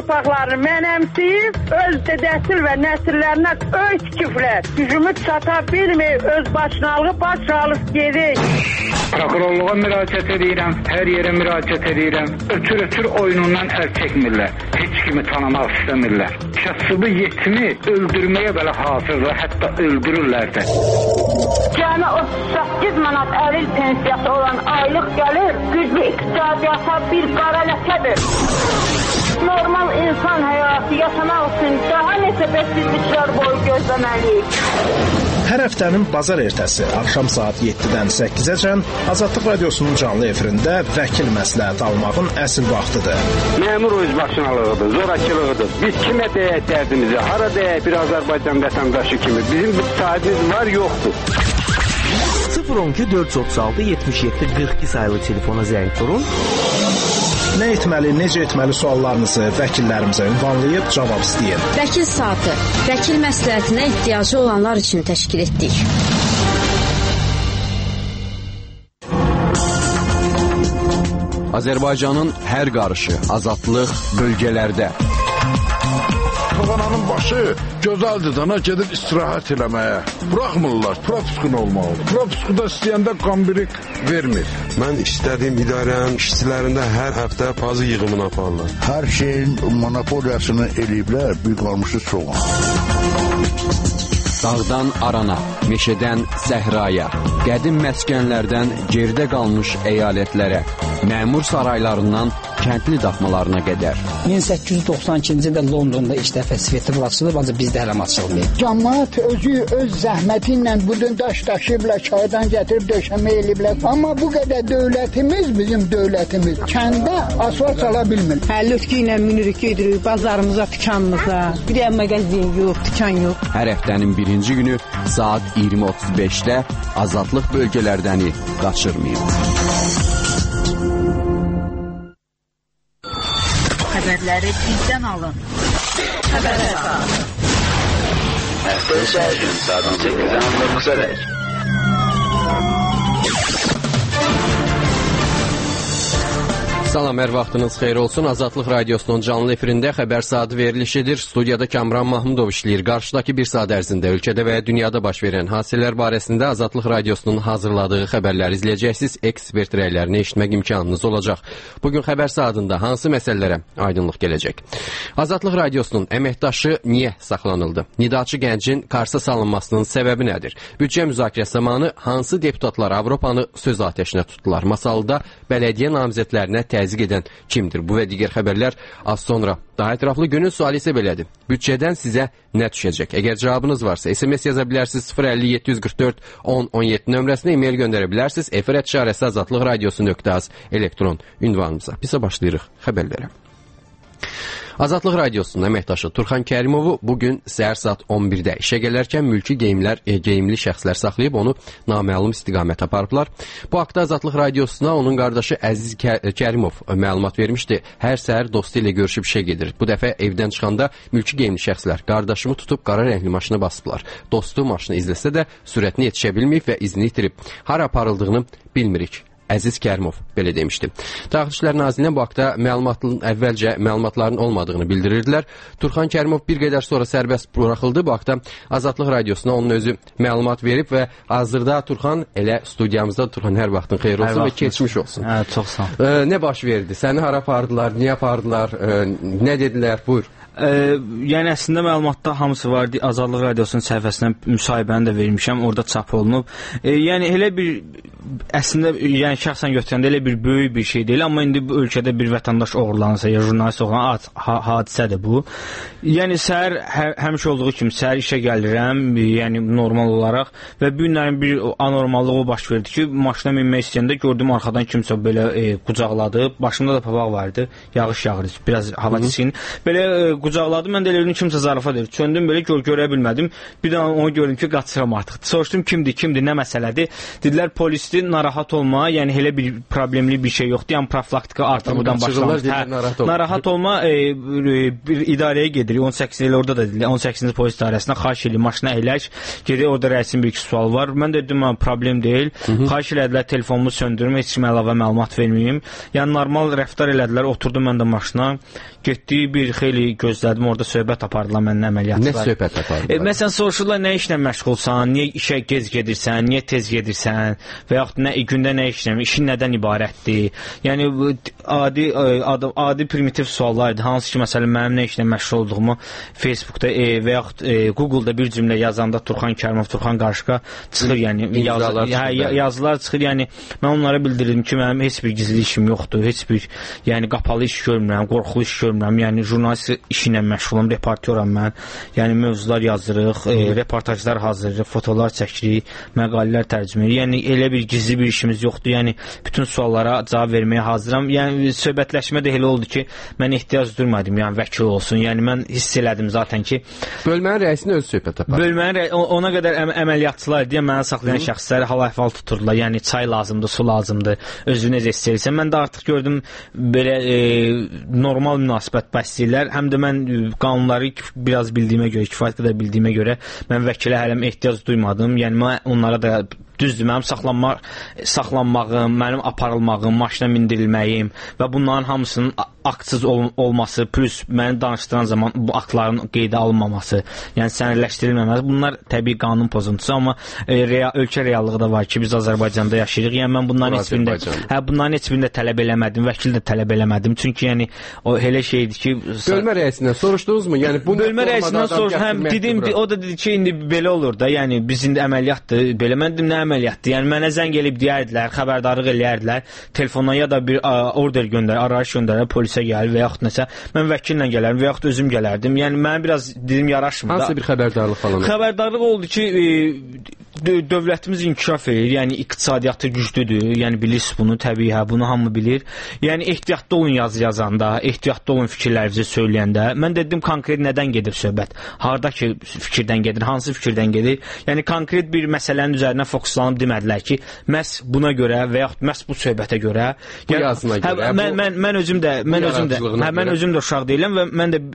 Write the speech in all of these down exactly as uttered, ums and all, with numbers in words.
torpaqlarını mənəmsiyib, öz dədəsil və nəsillərinə öy tikiblər. Gücümüz çata bilmir, öz başınalığı baş alıb gedik. Prokurorluğa müraciət edirəm, hər yerə müraciət edirəm. Ötür-ötür oyunundan əl çəkmirlər. Heç kimi tanımaq istəmirlər. Kasıbı yetimi öldürməyə belə hazırlar, hətta öldürürlər də. Cəmi otuz səkkiz manat əril pensiyası olan aylıq gəlir, güclü iqtisadiyyata bir qara ləkədir. Normal insan həyatı yaşamaq üçün daha neçə bəsizliklər boyu gözləməliyik. Hər həftənin bazar ertəsi axşam saat yeddidən səkkizəcən Azadlıq Radiosunun canlı efirində vəkil məsləhət almağın əsl vaxtıdır. Məmur özbaşınalığıdır, zorakılığıdır. Biz kimə deyək dərdimizi, hara deyək bir Azərbaycan vətəndaşı kimi. Bizim bir sahibimiz var, yoxdur. sıfır on iki dörd yüz otuz altı yetmiş yeddi qırx iki sayılı telefona zəng vurun. Nə etməli, necə etməli suallarınızı vəkillərimizə ünvanlayıb cavab istəyin. Vəkil saatı, vəkil məsləhətinə ehtiyacı olanlar üçün təşkil etdik. Azərbaycanın hər qarışı, azadlıq bölgələrdə. Xananın başı gözəldir dana gedib istirahət eləməyə. Buraxmırlar, propiskun olmalıdır. Propiskuda istəyəndə qambirik vermir. Mən istədiyim idarənin işçilərində hər həftə pazı yığımını aparırlar. Hər şeyin monopoliyasını eləyiblər, bir qalmışı çoğun. Dağdan arana, meşədən səhraya, qədim məskənlərdən geridə qalmış əyalətlərə, məmur saraylarından kəndli daxmalarına qədər. min səkkiz yüz doxsan ikinci ildə Londonda ilk dəfə svetofor açılıb, ancaq bizdə hələ açılmayıb. Cəmaət özü öz zəhməti ilə bu gün daş daşıyıblar, çaydan gətirib döşəmə eləyiblər. Amma bu qədər dövlətimiz, bizim dövlətimiz kəndə asfalt sala bilmir. Həllötkü ilə minirik, gedirik bazarımıza, dükanımıza. Bir də mağazin yox, dükan yox. Hər həftənin birinci günü saat iyirmi otuz beşdə Azadlıq bölgələrdəni qaçırmayın. Xəbərləri bizdən alın. Xəbər əsas. Həftə içi hər gün saat on səkkizdən on doqquza dək. Salam, hər vaxtınız xeyir olsun. Azadlıq Radiosunun canlı efirində xəbər saatı verilişidir. Studiyada Kamran Mahmudov işləyir. Qarşıdakı bir saat ərzində ölkədə və dünyada baş verən hadisələr barəsində Azadlıq Radiosunun hazırladığı xəbərləri izləyəcəksiniz. Ekspert rəylərini eşitmək imkanınız olacaq. Bugün xəbər saatında hansı məsələlərə aydınlıq gələcək? Azadlıq Radiosunun əməkdaşı niyə saxlanıldı? Nidaçı gəncin Karsa salınmasının səbəbi nədir? Büdcə müzakirəsi zamanı hansı deputatlar Avropanı söz atəşinə tutdular? Masalda bələdiyyə namizədlərinə təzyiq edən kimdir? Bu və digər xəbərlər az sonra. Daha ətraflı günün sualı isə belədir. Büdcədən sizə nə düşəcək? Əgər cavabınız varsa S M S yaza bilərsiniz sıfır əlli yeddi yüz qırx dörd on on yeddi nömrəsinə, e-mail göndərə bilərsiniz. Efir işarəsi azadlıq radiosu nöqtə az elektron ünvanımıza. Bizə başlayırıq xəbərlərə. Azadlıq Radiosunun əməkdaşı Turxan Kərimovu bugün səhər saat on birdə işə gələrkən mülki geyimlər, e, geyimli şəxslər saxlayıb onu naməlum istiqamət aparıblar. Bu haqda Azadlıq Radiosuna onun qardaşı Əziz Kərimov məlumat vermişdi. Hər səhər dostu ilə görüşüb işə gedir. Bu dəfə evdən çıxanda mülki geyimli şəxslər qardaşımı tutub qara rəngli maşına basıblar. Dostu maşını izləsə də sürətini yetişə bilməyib və izini itirib. Hara aparıldığını bilmirik. Əziz Kərimov belə demişdi. Daxili İşlər Nazirliyinə bu haqda məlumatın əvvəlcə məlumatların olmadığını bildirirdilər. Turxan Kərimov bir qədər sonra sərbəst buraxıldı. Bu haqda Azadlıq Radiosuna onun özü məlumat verib və hazırda Turxan elə studiyamızda. Turxan, hər vaxtın xeyir olsun və keçmiş olsun. Hə, çox sağ ol. E, nə baş verdi? Səni hara apardılar? Niyə apardılar? E, nə dedilər? Buyur. E, yəni əslində məlumatda hamısı var. Azadlıq Radiosunun səhifəsindən müsahibəni də vermişəm, orada çap olunub. E, yəni elə bir əslində yəni şəxsən götürəndə elə bir böyük bir şey deyil, amma indi bu ölkədə bir vətəndaş oğurlansa ya jurnalist oğurlanan ha hadisədir bu. Yəni səhər hə həmişə olduğu kimi səhər işə gəlirəm, yəni normal olaraq və bu günlərin bir anormallığı baş verdi ki, maşına minmək istəyəndə gördüm arxadan kimsə belə e, qucaqladı. Başımda da papaq vardı. Yağış yağırdı. Biraz hava çiçin. Belə e, qucaqladı. Mən də elə bildim kimsə zarafat edir. Çöndüm belə gör görə bilmədim. Bir də onu gördüm ki, qaçıram artıq. Soruşdum kimdir, kimdir, nə məsələdir? Dedilər polisdir. birincisi narahat olma, yəni elə bir problemli bir şey yoxdur. Yəni profilaktika artıq buradan başlamış. Hə, narahat, narahat olma, e, bir idarəyə gedirik. on səkkiz il orada da deyilir. on səkkizinci polis idarəsinə xahiş edirəm, maşına əyləş. Gedir orada rəisin bir iki sual var. Mən də dedim, problem deyil. Hı -hı. Xahiş elədilər telefonumu söndürüm, heç kim əlavə məlumat verməyim. Yəni normal rəftar elədilər. Oturdum mən də maşına. Getdi, bir xeyli gözlədim. Orada söhbət apardılar məndən əməliyyatçılar. Nə söhbət apardılar? E, məsələn soruşurlar nə işlə məşğulsan, niyə işə gec gedirsən, niyə tez gedirsən və yaxud nə gündə nə işləmir, işin nədən ibarətdir? Yəni adi adi, adi primitiv suallardır. Hansı ki məsələn mənim nə işlə məşğul olduğumu Facebookda e, və yaxud e, Google'da bir cümlə yazanda Turxan Kərimov, Turxan Qarışqa çıxır, yəni yaz, hə, yazılar çıxır. Yəni mən onlara bildirdim ki, mənim heç bir gizli işim yoxdur, heç bir yəni qapalı iş görmürəm, qorxulu iş görmürəm. Yəni jurnalist işi ilə məşğulam, reportyoram mən. Yəni mövzular yazırıq, e, reportajlar hazırlayırıq, fotolar çəkirik, məqalələr tərcümə edirik. Yəni elə bir gizli bir işimiz yoxdur. Yəni bütün suallara cavab verməyə hazıram. Yəni söhbətləşmə də elə oldu ki, mən ehtiyac duymadım, yəni vəkil olsun. Yəni mən hiss elədim zaten ki, bölmənin rəisini öz söhbət aparır. Bölmənin ona qədər əm əməliyyatçılar deyə mənə saxlayan şəxsləri hal-əhval tuturdular. Yəni çay lazımdır, su lazımdır, özünü necə istəyirsən. Mən də artıq gördüm belə e, normal münasibət bəsləyirlər. Həm də mən qanunları biraz bildiyimə görə, kifayət qədər bildiyimə görə mən vəkilə hələm ehtiyac duymadım. Yəni mən onlara da düzdür, mənim saxlanmaq, saxlanmağım, mənim aparılmağım, maşına mindirilməyim və bunların hamısının aktsız ol olması, plus məni danışdıran zaman bu aktların qeydə alınmaması, yəni sənədləşdirilməməsi, bunlar təbii qanun pozuntusu, amma e, real, ölkə reallığı da var ki, biz Azərbaycanda yaşayırıq. Yəni mən bunların heç birində, hə, bunların heç birində tələb eləmədim, vəkil də tələb eləmədim. Çünki yəni o elə şeydir ki, bölmə rəisindən soruşdunuzmu? Yəni bu bölmə rəisindən soruş, həm dedim, o da dedi ki, indi belə olur da, yəni biz indi əməliyyatdır, belə mən dedim, nə əməliyyatdır? Yəni mənə zəng elib deyərdilər, xəbərdarlıq eləyərdilər, telefona ya da bir a, order göndər, arayış göndərər, polisə gəlir və yaxud nəsə, mən vəkillə gələrdim və yaxud özüm gələrdim. Yəni mənə biraz dedim yaraşmır da. Hansı bir xəbərdarlıq falan? Xəbərdarlıq oldu ki, e, dövlətimiz inkişaf edir, yəni iqtisadiyyatı güclüdür, yəni bilirsiniz bunu, təbii hə, bunu hamı bilir. Yəni ehtiyatlı olun yazı yazanda, ehtiyatlı olun fikirlərinizi söyləyəndə. Mən dedim konkret nədən gedir söhbət? Hardakı fikirdən gedir, hansı fikirdən gedir? Yəni konkret bir məsələnin üzərinə fokuslanıb demədilər ki, məhz buna görə və yaxud məhz bu söhbətə görə, bu yəni, yazına görə, hə, mən, mən, mən özüm də, mən özüm də, hə, mən özüm də uşaq deyiləm və mən də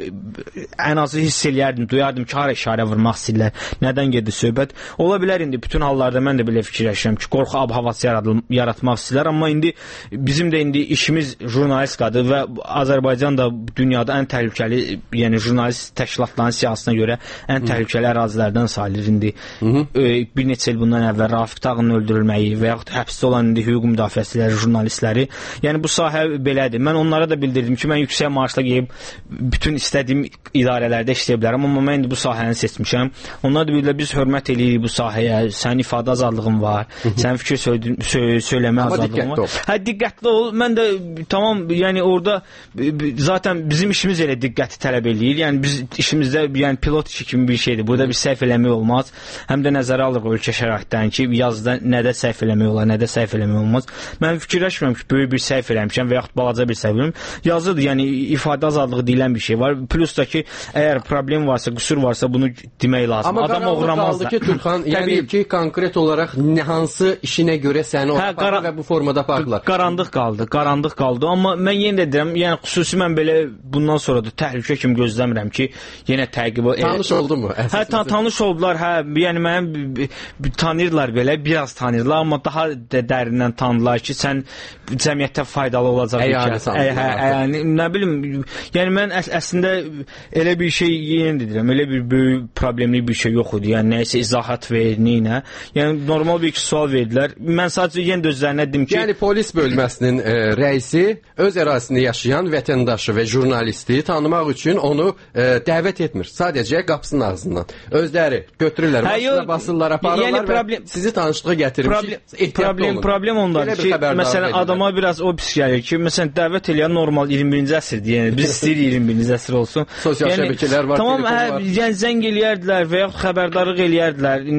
ən azı hiss eləyərdim, duyardım ki, hara işarə vurmaq istəyirlər, nədən gedir söhbət. Ola bilər indi bütün hallarda mən də belə fikirləşirəm ki, qorxu ab-havası yaratmaq istəyirlər, amma indi bizim də indi işimiz jurnalistikadır və Azərbaycan da dünyada ən təhlükəli, yəni jurnalist təşkilatlarının siyasətine görə ən təhlükəli ərazilərdən sayılır indi. Hı -hı. E, bir neçə il bundan əvvəl Rafiq Tağının öldürülməyi və yaxud həbsdə olan indi hüquq müdafiəçiləri, jurnalistləri. Yəni bu sahə belədir. Mən onlara da bildirdim ki, mən yüksək maaşla gəlib bütün istədiyim idarələrdə işləyə bilərəm, amma mən indi bu sahəni seçmişəm. Onlar da bilirlər, biz hörmət eləyirik bu sahəyə, sənin ifadə azadlığın var, sənin fikir sö sö söyləmə azadlığın var. Hə, diqqətli ol. Mən də tamam, yəni orada zaten bizim işimiz elə diqqəti tələb eləyir. Yəni biz işimizdə yəni pilot işi kimi bir şeydir. Burada bir səhv eləmək olmaz. Həm də nəzərə alırıq ölkə şəraitlərini ki, yazıda nədə səhv eləmək olar, nədə səhv eləmək olmaz. Mən fikirləşmirəm ki, böyük bir səhv eləmişəm və yaxud balaca bir səhv eləmişəm. Yazıdır, yəni ifadə azadlığı deyilən bir şey var. Plus da ki, əgər problem varsa, qüsur varsa bunu demək lazım. Amma adam oğramazdı ki, Turxan, yəni ki, konkret olaraq hansı işinə görə səni o hə, və bu formada apardılar. Qarandıq qaldı, qarandıq qaldı. Amma mən yenə də deyirəm, yəni xüsusi mən belə bundan sonra da təhlükə kimi gözləmirəm ki, yenə təqib tanış e, oldu mu? Hə, ta tanış oldular, hə, yəni mənim tanıyırlar belə, biraz tanıyırlar, amma daha dərindən tanıdılar ki, sən cəmiyyətə faydalı olacaq ikən. Yəni nə bilim, yəni mən əs əslində elə bir şey yenə deyirəm, elə bir böyük problemli bir şey yox idi. Yəni nəyisə izahat verir, nəyinə. Yəni normal bir iki sual verdilər. Mən sadəcə yenə də özlərinə dedim ki, yəni polis bölməsinin e, rəisi öz ərazisində yaşayan vətəndaşı və jurnalisti tanımaq üçün onu e, dəvət etmir. Sadəcə qapısının ağzından. Özləri götürürlər, maşına basırlar, aparırlar yəni, problem, və sizi tanışlığa gətirmiş. Problem, problem, problem ondadır ki, məsələn adama biraz o pis gəlir ki, məsələn dəvət eləyən normal iyirmi birinci əsrdir. Yəni biz istəyirik iyirmi birinci əsr olsun. Sosial yəni, şəbəkələr var, tamam, hə, yəni zəng eləyərdilər və yaxud xəbərdarlıq eləyərdilər. İndi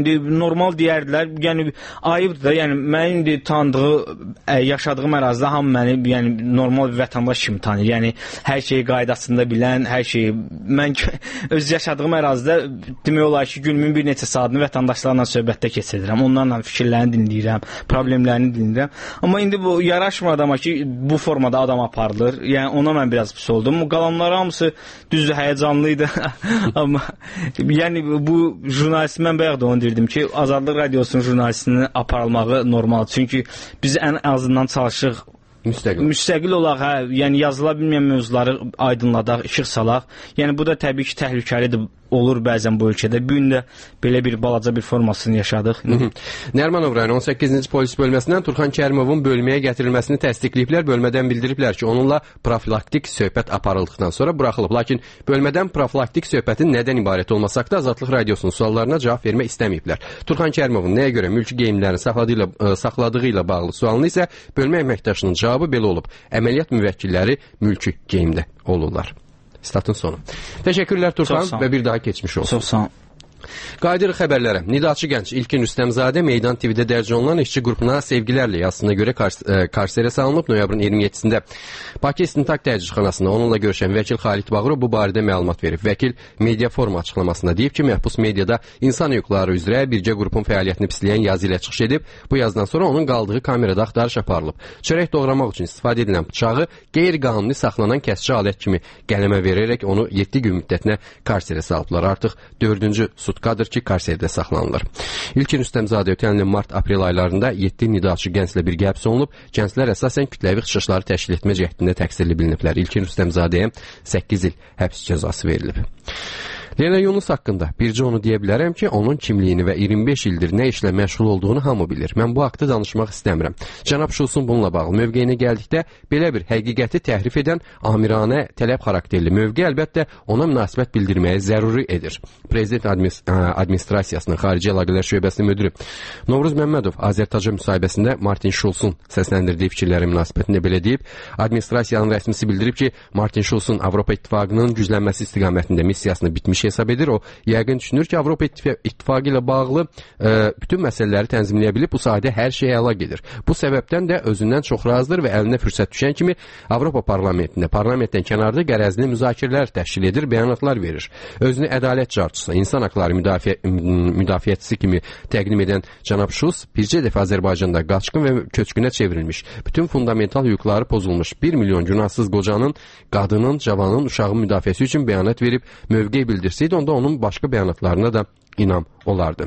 normal deyərdilər. Yəni ayıbdır da. Yəni mənim indi tanıdığı, ə, yaşadığım ərazidə hamı məni yəni normal bir vətəndaş kimi tanıyır. Yəni hər şeyi qaydasında bilən, hər şeyi mən öz yaşadığım ərazidə demək olar ki, günümün bir neçə saatını vətəndaşlarla söhbətdə keçirirəm. Onlarla fikirlərini dinləyirəm, problemlərini dinləyirəm. Amma indi bu yaraşmır adama ki, bu formada adam aparılır. Yəni ona mən biraz pis oldum. Qalanlar hamısı düzdür, həyəcanlıydı. Amma yəni bu jurnalist, mən bayaq da onu deyirdim ki, Azadlıq Radiosunun jurnalistinin aparılmağı normaldır. Çünki biz ən azından çalışırıq Müstəqil. Müstəqil olaq, hə, yəni yazıla bilməyən mövzuları aydınladaq, işıq salaq. Yəni bu da təbii ki, təhlükəlidir, olur bəzən bu ölkədə. Bu gün də belə bir balaca bir formasını yaşadıq. Nərmanov rayon on səkkizinci polis bölməsindən Turxan Kərimovun bölməyə gətirilməsini təsdiqləyiblər. Bölmədən bildiriblər ki, onunla profilaktik söhbət aparıldıqdan sonra buraxılıb. Lakin bölmədən profilaktik söhbətin nədən ibarət olmasaq da Azadlıq Radiosunun suallarına cavab vermək istəməyiblər. Turxan Kərimovun nəyə görə mülki geyimlərini saxladığı ilə, saxladığı ilə bağlı sualını isə bölmə əməkdaşının cavabı belə olub. Əməliyyat müvəkkilləri mülki geyimdə olurlar. Statın sonu. Təşəkkürlər Turxan və bir daha keçmiş olsun. Çox sağ ol. Qayıdırıq xəbərlərə. Nidaçı gənc İlkin Rüstəmzadə Meydan T V-də dərc olunan işçi qrupuna sevgilərlə yazısına görə karserə salınıb. Noyabrın iyirmi yeddisində Bakı İstintaq Təcridxanasında onunla görüşən vəkil Xalid Bağırov bu barədə məlumat verib. Vəkil media forum açıqlamasında deyib ki, məhbus mediada insan hüquqları üzrə birgə qrupun fəaliyyətini pisləyən yazı ilə çıxış edib. Bu yazıdan sonra onun qaldığı kamerada axtarış aparılıb. Çörək doğramaq üçün istifadə edilən bıçağı qeyri-qanuni saxlanan kəsici alət kimi qələmə verərək onu yeddi gün müddətinə karserə salıblar. Artıq dördüncü sutkadır ki, karserdə saxlanılır. İlkin Rüstəmzadə ötən ilin mart-aprel aylarında yeddi nidaçı gənclə birgə həbs olunub. Gənclər əsasən kütləvi çıxışları təşkil etmə cəhdində təqsirli biliniblər. İlkin Rüstəmzadəyə səkkiz il həbs cəzası verilib. Leyla Yunus haqqında bircə onu deyə bilərəm ki, onun kimliyini və iyirmi beş ildir nə işlə məşğul olduğunu hamı bilir. Mən bu haqda danışmaq istəmirəm. Cənab Şulsun bununla bağlı mövqeyinə gəldikdə belə bir həqiqəti təhrif edən amiranə tələb xarakterli mövqe əlbəttə ona münasibət bildirməyə zəruri edir. Prezident administ administrasiyasının xarici əlaqələr şöbəsinin müdiri Novruz Məmmədov Azərtaca müsahibəsində Martin Şulsun səsləndirdiyi fikirlərin münasibətində belə deyib. Administrasiyanın rəsmisi bildirib ki, Martin Şulsun Avropa İttifaqının güclənməsi istiqamətində missiyasını bitmiş hesab edir. O yəqin düşünür ki, Avropa İttifaqı ilə bağlı e, bütün məsələləri tənzimləyə bilib, bu sahədə hər şey əla gedir. Bu səbəbdən də özündən çox razıdır və əlinə fürsət düşən kimi Avropa parlamentində, parlamentdən kənarda qərəzli müzakirələr təşkil edir, bəyanatlar verir. Özünü ədalət carçısı, insan haqları müdafiə, müdafiəçisi kimi təqdim edən cənab Şulz bircə dəfə Azərbaycanda qaçqın və köçkünə çevrilmiş, bütün fundamental hüquqları pozulmuş bir milyon günahsız qocanın, qadının, cavanın, uşağın müdafiəsi üçün bəyanat verib, mövqe bildirsəydi, onda onun başqa bəyanatlarına da inam olardı.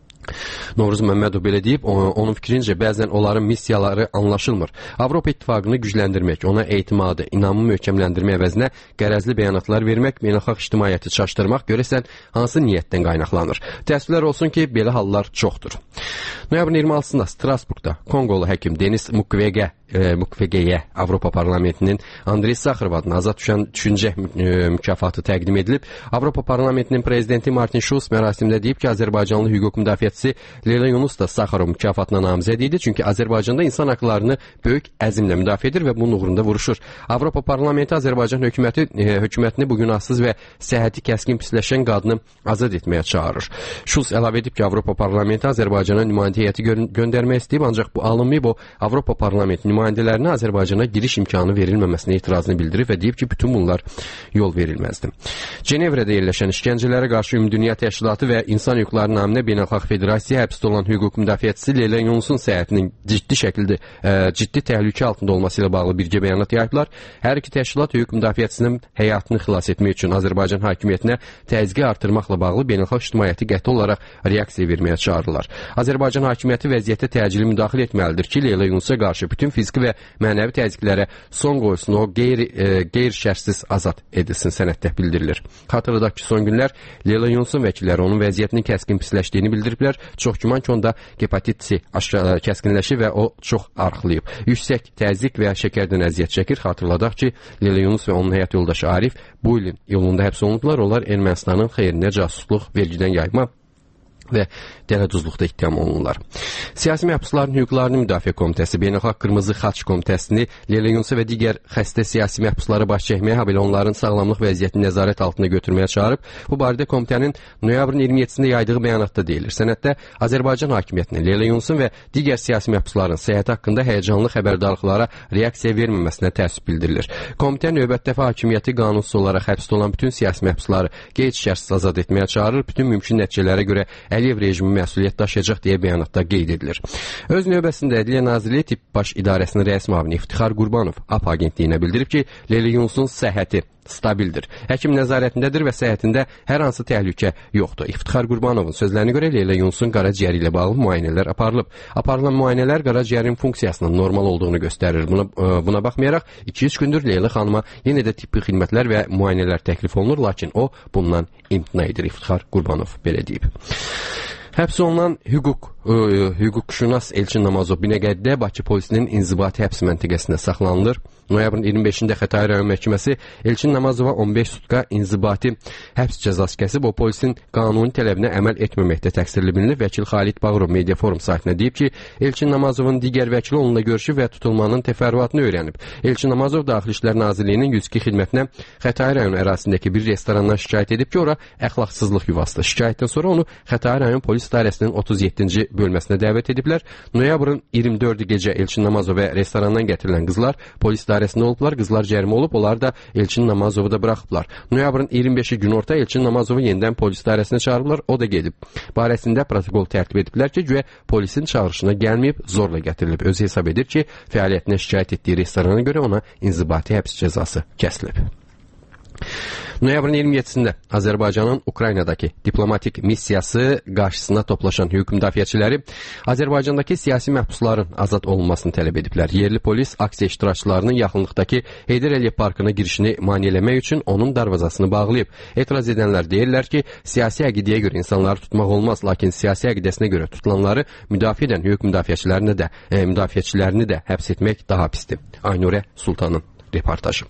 Novruz Məmmədov belə deyib, onun fikrincə bəzən onların missiyaları anlaşılmır. Avropa İttifaqını gücləndirmək, ona etimadı, inamı möhkəmləndirmək əvəzinə qərəzli bəyanatlar vermək, beynəlxalq ictimaiyyəti çaşdırmaq görəsən hansı niyyətdən qaynaqlanır? Təəssüflər olsun ki, belə hallar çoxdur. Noyabrın iyirmi altısında Strasburqda Konqolu həkim Denis Mukwege E, Mukwege'yə Avropa Parlamentinin Andrey Sakharov adına azad düşən düşüncə e, mükafatı təqdim edilib. Avropa Parlamentinin prezidenti Martin Schulz mərasimdə deyib ki, Azərbaycanlı hüquq müdafiəçisi Leyla Yunus da Sakharov mükafatına namizəd idi. Çünki Azərbaycanda insan haqlarını böyük əzmlə müdafiə edir və bunun uğrunda vuruşur. Avropa Parlamenti Azərbaycan hökuməti e, hökumətini bu günahsız və səhhəti kəskin pisləşən qadını azad etməyə çağırır. Schulz əlavə edib ki, Avropa Parlamenti Azərbaycana nümayəndə heyəti gö göndərmək istəyib, ancaq bu alınmayıb. O Avropa Parlamentinin nümayəndələrinə Azərbaycana giriş imkanı verilməməsinə etirazını bildirib və deyib ki, bütün bunlar yol verilməzdi. Cenevrədə yerləşən işgəncələrə qarşı Ümumdünya Təşkilatı və İnsan Hüquqları naminə Beynəlxalq Federasiya həbsdə olan hüquq müdafiəçisi Leyla Yunusun səhhətinin ciddi şəkildə ə, ciddi təhlükə altında olması ilə bağlı birgə bəyanat yayıblar. Hər iki təşkilat hüquq müdafiəçisinin həyatını xilas etmək üçün Azərbaycan hakimiyyətinə təzyiqi artırmaqla bağlı beynəlxalq ictimaiyyəti qəti olaraq reaksiya verməyə çağırırlar. Azərbaycan hakimiyyəti vəziyyətə təcili müdaxilə etməlidir ki, Leyla Yunusa qarşı bütün fiziki və mənəvi təzyiqlərə son qoysun, o qeyri, e, qeyri-şərtsiz azad edilsin sənəddə bildirilir. Xatırladaq ki, son günlər Leyla Yunusun vəkilləri onun vəziyyətinin kəskin pisləşdiyini bildiriblər. Çox güman ki, onda hepatit C kəskinləşib və o çox arxlayıb. Yüksək təzyiq və şəkərdən əziyyət çəkir. Xatırladaq ki, Leyla Yunus və onun həyat yoldaşı Arif bu ilin yolunda həbs olundular. Onlar Ermənistanın xeyrinə casusluq, vergidən yayma və dələduzluqda ittiham olunurlar. Siyasi məhbusların hüquqlarını müdafiə komitəsi Beynəlxalq Qırmızı Xaç komitəsini Leyla Yunus'u və digər xəstə siyasi məhbuslara baş çəkməyə, habelə onların sağlamlıq vəziyyətini nəzarət altında götürməyə çağırıb. Bu barədə komitənin noyabrın iyirmi yeddisində yaydığı bəyanatda deyilir. Sənəddə Azərbaycan hakimiyyətinin Leyla Yunus'un və digər siyasi məhbusların səyahəti haqqında həyəcanlı xəbərdarlıqlara reaksiya verməməsinə təəssüf bildirilir. Komitə növbəti dəfə hakimiyyəti qanunsuz olaraq həbsdə olan bütün siyasi məhbusları qeyd-şərtsiz azad etməyə çağırır. Bütün mümkün nəticələrə görə Əliyev rejimi məsuliyyət daşıyacaq deyə bəyanatda qeyd edilir. Öz növbəsində Ədliyyə Nazirliyi Tibb Baş İdarəsinin rəis müavini İftixar Qurbanov A P agentliyinə bildirib ki, Leyla Yunus'un səhhəti stabildir. Həkim nəzarətindədir və səhhətində hər hansı təhlükə yoxdur. İftixar Qurbanovun sözlərinə görə Leyla Yunus'un qaraciyəri ilə bağlı müayinələr aparılıb. Aparılan müayinələr qaraciyərin funksiyasının normal olduğunu göstərir. Buna, buna baxmayaraq iki üç gündür Leyla xanıma yenə də tibbi xidmətlər və müayinələr təklif olunur, lakin o bundan imtina edir. İftixar Qurbanov belə deyib. Həbs olunan hüquq ə, hüquqşünas Elçin Namazov Binəqədidə Bakı polisinin inzibati həbs məntəqəsində saxlanılır. Noyabrın iyirmi beşində Xətai rayon məhkəməsi Elçin Namazova on beş sutka inzibati həbs cəzası kəsib. O polisin qanuni tələbinə əməl etməməkdə təqsirli bilinir. Vəkil Xalid Bağırov Media Forum saytına deyib ki, Elçin Namazovun digər vəkili onunla görüşüb və tutulmanın təfərrüatını öyrənib. Elçin Namazov Daxili İşlər Nazirliyinin yüz iki xidmətinə Xətai rayon ərazisindəki bir restorandan şikayət edib ki, ora əxlaqsızlıq yuvasıdır. Şikayətdən sonra onu Xətai rayon polis idarəsinin otuz yeddinci bölməsinə dəvət ediblər. Noyabrın iyirmi dördü gecə Elçin Namazov və restorandan gətirilən qızlar polis idarəsində olublar. Qızlar cərimə olub, onlar da Elçin Namazovu da buraxıblar. Noyabrın iyirmi beşi günorta Elçin Namazovu yenidən polis idarəsinə çağırıblar, o da gedib. Barəsində protokol tərtib ediblər ki, güya polisin çağırışına gəlməyib, zorla gətirilib. Özü hesab edir ki, fəaliyyətinə şikayət etdiyi restorana görə ona inzibati həbs cəzası kəsilib. Noyabrın iyirmi yeddisində Azərbaycanın Ukraynadakı diplomatik missiyası qarşısına toplaşan hüquq müdafiəçiləri Azərbaycandakı siyasi məhbusların azad olunmasını tələb ediblər. Yerli polis aksiya iştirakçılarının yaxınlıqdakı Heydər Əliyev parkına girişini maneələmək üçün onun darvazasını bağlayıb. Etiraz edənlər deyirlər ki, siyasi əqidəyə görə insanları tutmaq olmaz, lakin siyasi əqidəsinə görə tutulanları müdafiə edən hüquq müdafiəçilərini də, e, müdafiəçilərini də həbs etmək daha pisdir. Aynurə Sultanın reportajı.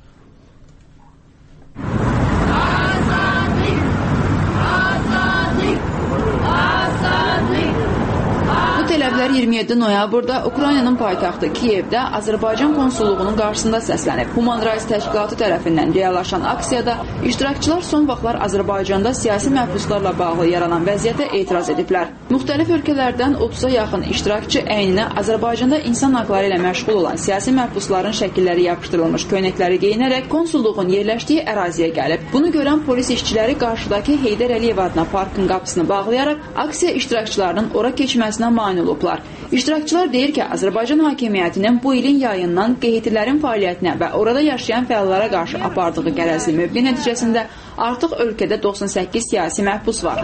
Tələblər iyirmi yeddi noyabrda Ukraynanın paytaxtı Kiyevdə Azərbaycan konsulluğunun qarşısında səslənib. Human Rights təşkilatı tərəfindən reallaşan aksiyada iştirakçılar son vaxtlar Azərbaycanda siyasi məhbuslarla bağlı yaranan vəziyyətə etiraz ediblər. Müxtəlif ölkələrdən otuza yaxın iştirakçı əyninə Azərbaycanda insan haqları ilə məşğul olan siyasi məhbusların şəkilləri yapışdırılmış köynəkləri geyinərək konsulluğun yerləşdiyi əraziyə gəlib. Bunu görən polis işçiləri qarşıdakı Heydər Əliyev adına parkın qapısını bağlayaraq aksiya iştirakçılarının ora keçməsinə mane olublar. İştirakçılar deyir ki, Azərbaycan hakimiyyətinin bu ilin yayından qeydilərin fəaliyyətinə və orada yaşayan fəallara qarşı apardığı qərəzli mövqe nəticəsində artıq ölkədə doxsan səkkiz siyasi məhbus var.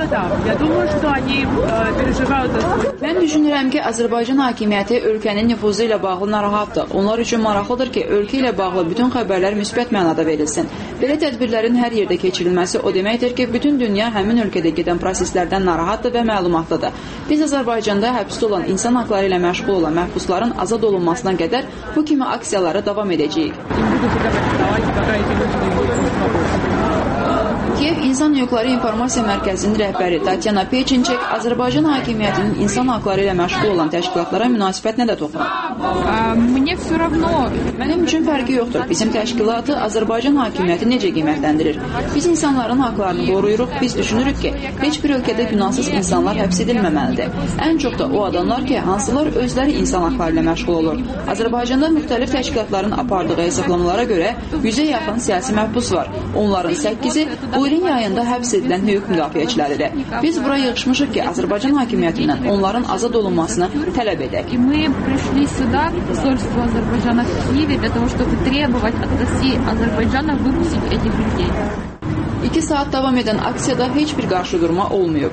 Mən düşünürəm ki, Azərbaycan hakimiyyəti ölkənin nüfuzu ilə bağlı narahatdır. Onlar üçün maraqlıdır ki, ölkə ilə bağlı bütün xəbərlər müsbət mənada verilsin. Belə tədbirlərin hər yerdə keçirilməsi o deməkdir ki, bütün dünya həmin ölkədə gedən proseslərdən narahatdır və məlumatlıdır. Biz Azərbaycanda həbsdə olan insan haqları ilə məşğul olan məhbusların azad olunmasına qədər bu kimi aksiyalara davam edəcəyik. Kiyev İnsan Hüquqları İnformasiya Mərkəzinin rəhbəri Tatyana Pechençek Azərbaycan hakimiyyətinin insan haqları ilə məşğul olan təşkilatlara münasibətinə də toxunub. Mənim üçün fərqi yoxdur. Bizim təşkilatı Azərbaycan hakimiyyəti necə qiymətləndirir? Biz insanların haqlarını qoruyuruq. Biz düşünürük ki, heç bir ölkədə günahsız insanlar həbs edilməməlidir. Ən çox da o adamlar ki, hansılar özləri insan haqları ilə məşğul olur. Azərbaycanda müxtəlif təşkilatların apardığı hesablamalara görə yüzə yaxın siyasi məhbus var. Onların səkkizi bu ilin yayında həbs edilən hüquq müdafiəçiləridir. Biz bura yığışmışıq ki, Azərbaycan hakimiyyətindən onların azad olunmasını tələb edək. İki saat davam edən aksiyada heç bir qarşı durma olmayıb.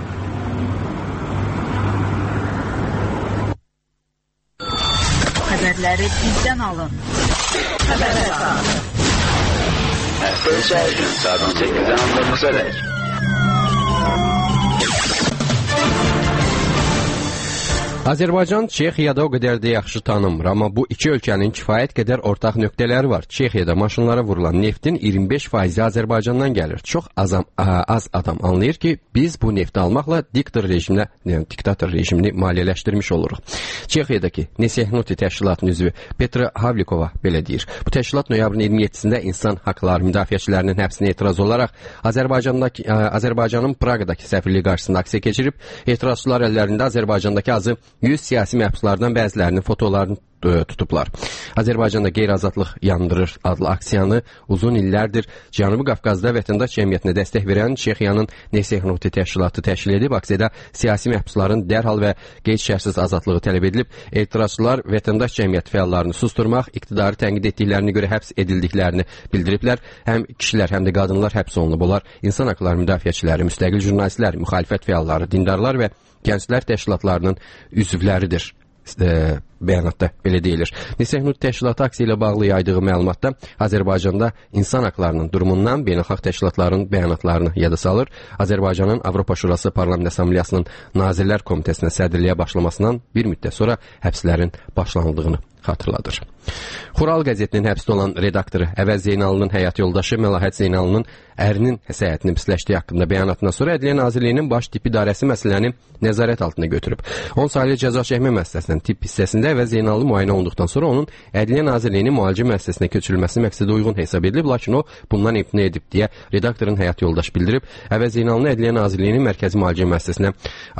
Xəbərləri bizdən alın. Xəbər əsas. Həftə içi hər gün saat on səkkizdən on doqquza dək. Azərbaycan Çexiyada o qədər də yaxşı tanınmır, amma bu iki ölkənin kifayət qədər ortaq nöqtələri var. Çexiyada maşınlara vurulan neftin iyirmi beş faizi Azərbaycandan gəlir. Çox azam, az adam anlayır ki, biz bu nefti almaqla diktator rejiminə, yəni diktator rejimini maliyyələşdirmiş oluruq. Çexiyadakı Nesehnuti təşkilatının üzvü Petra Havlikova belə deyir. Bu təşkilat noyabrın iyirmi yeddisində insan haqları müdafiəçilərinin həbsinə etiraz olaraq Azərbaycandakı Azərbaycanın Praqadakı səfirliyi qarşısında aksiya keçirib. Etirazçılar əllərində Azərbaycandakı azı yüz siyasi məhbuslardan bəzilərinin fotolarını tutublar. Azərbaycanda qeyri-azadlıq yandırır adlı aksiyanı uzun illərdir Cənubi Qafqazda vətəndaş cəmiyyətinə dəstək verən Çexiyanın Nesehnuti təşkilatı təşkil edib. Aksiyada siyasi məhbusların dərhal və qeyd-şərtsiz azadlığı tələb edilib. Etirazçılar vətəndaş cəmiyyəti fəallarını susturmaq, iqtidarı tənqid etdiklərini görə həbs edildiklərini bildiriblər. Həm kişilər, həm də qadınlar həbs olunub. Onlar insan haqları müdafiəçiləri, müstəqil jurnalistlər, müxalifət fəalları, dindarlar və gənclər təşkilatlarının üzvləridir. E, bəyanatda belə deyilir. Nesehnuti təşkilatı aksiya ilə bağlı yaydığı məlumatda Azərbaycanda insan haqlarının durumundan beynəlxalq təşkilatların bəyanatlarını yada salır. Azərbaycanın Avropa Şurası Parlament Assambleyasının Nazirlər Komitəsinə sədrliyə başlamasından bir müddət sonra həbslərin başlanıldığını xatırladır. Xural qəzetinin həbsdə olan redaktoru Əvəz Zeynalının həyat yoldaşı Məlahət Zeynalının ərinin səhhətinin pisləşdiyi haqqında bəyanatından sonra Ədliyyə Nazirliyinin baş tibb idarəsi məsələni nəzarət altına götürüb. on saylı cəza çəkmə müəssisəsinin tibb hissəsində Əvəz Zeynallı müayinə olunduqdan sonra onun Ədliyyə Nazirliyinin müalicə müəssisəsinə köçürülməsi məqsədə uyğun hesab edilib, lakin o bundan imtina edib deyə redaktorun həyat yoldaşı bildirib. Əvəz Zeynalını Ədliyyə Nazirliyinin mərkəzi müalicə müəssisəsinə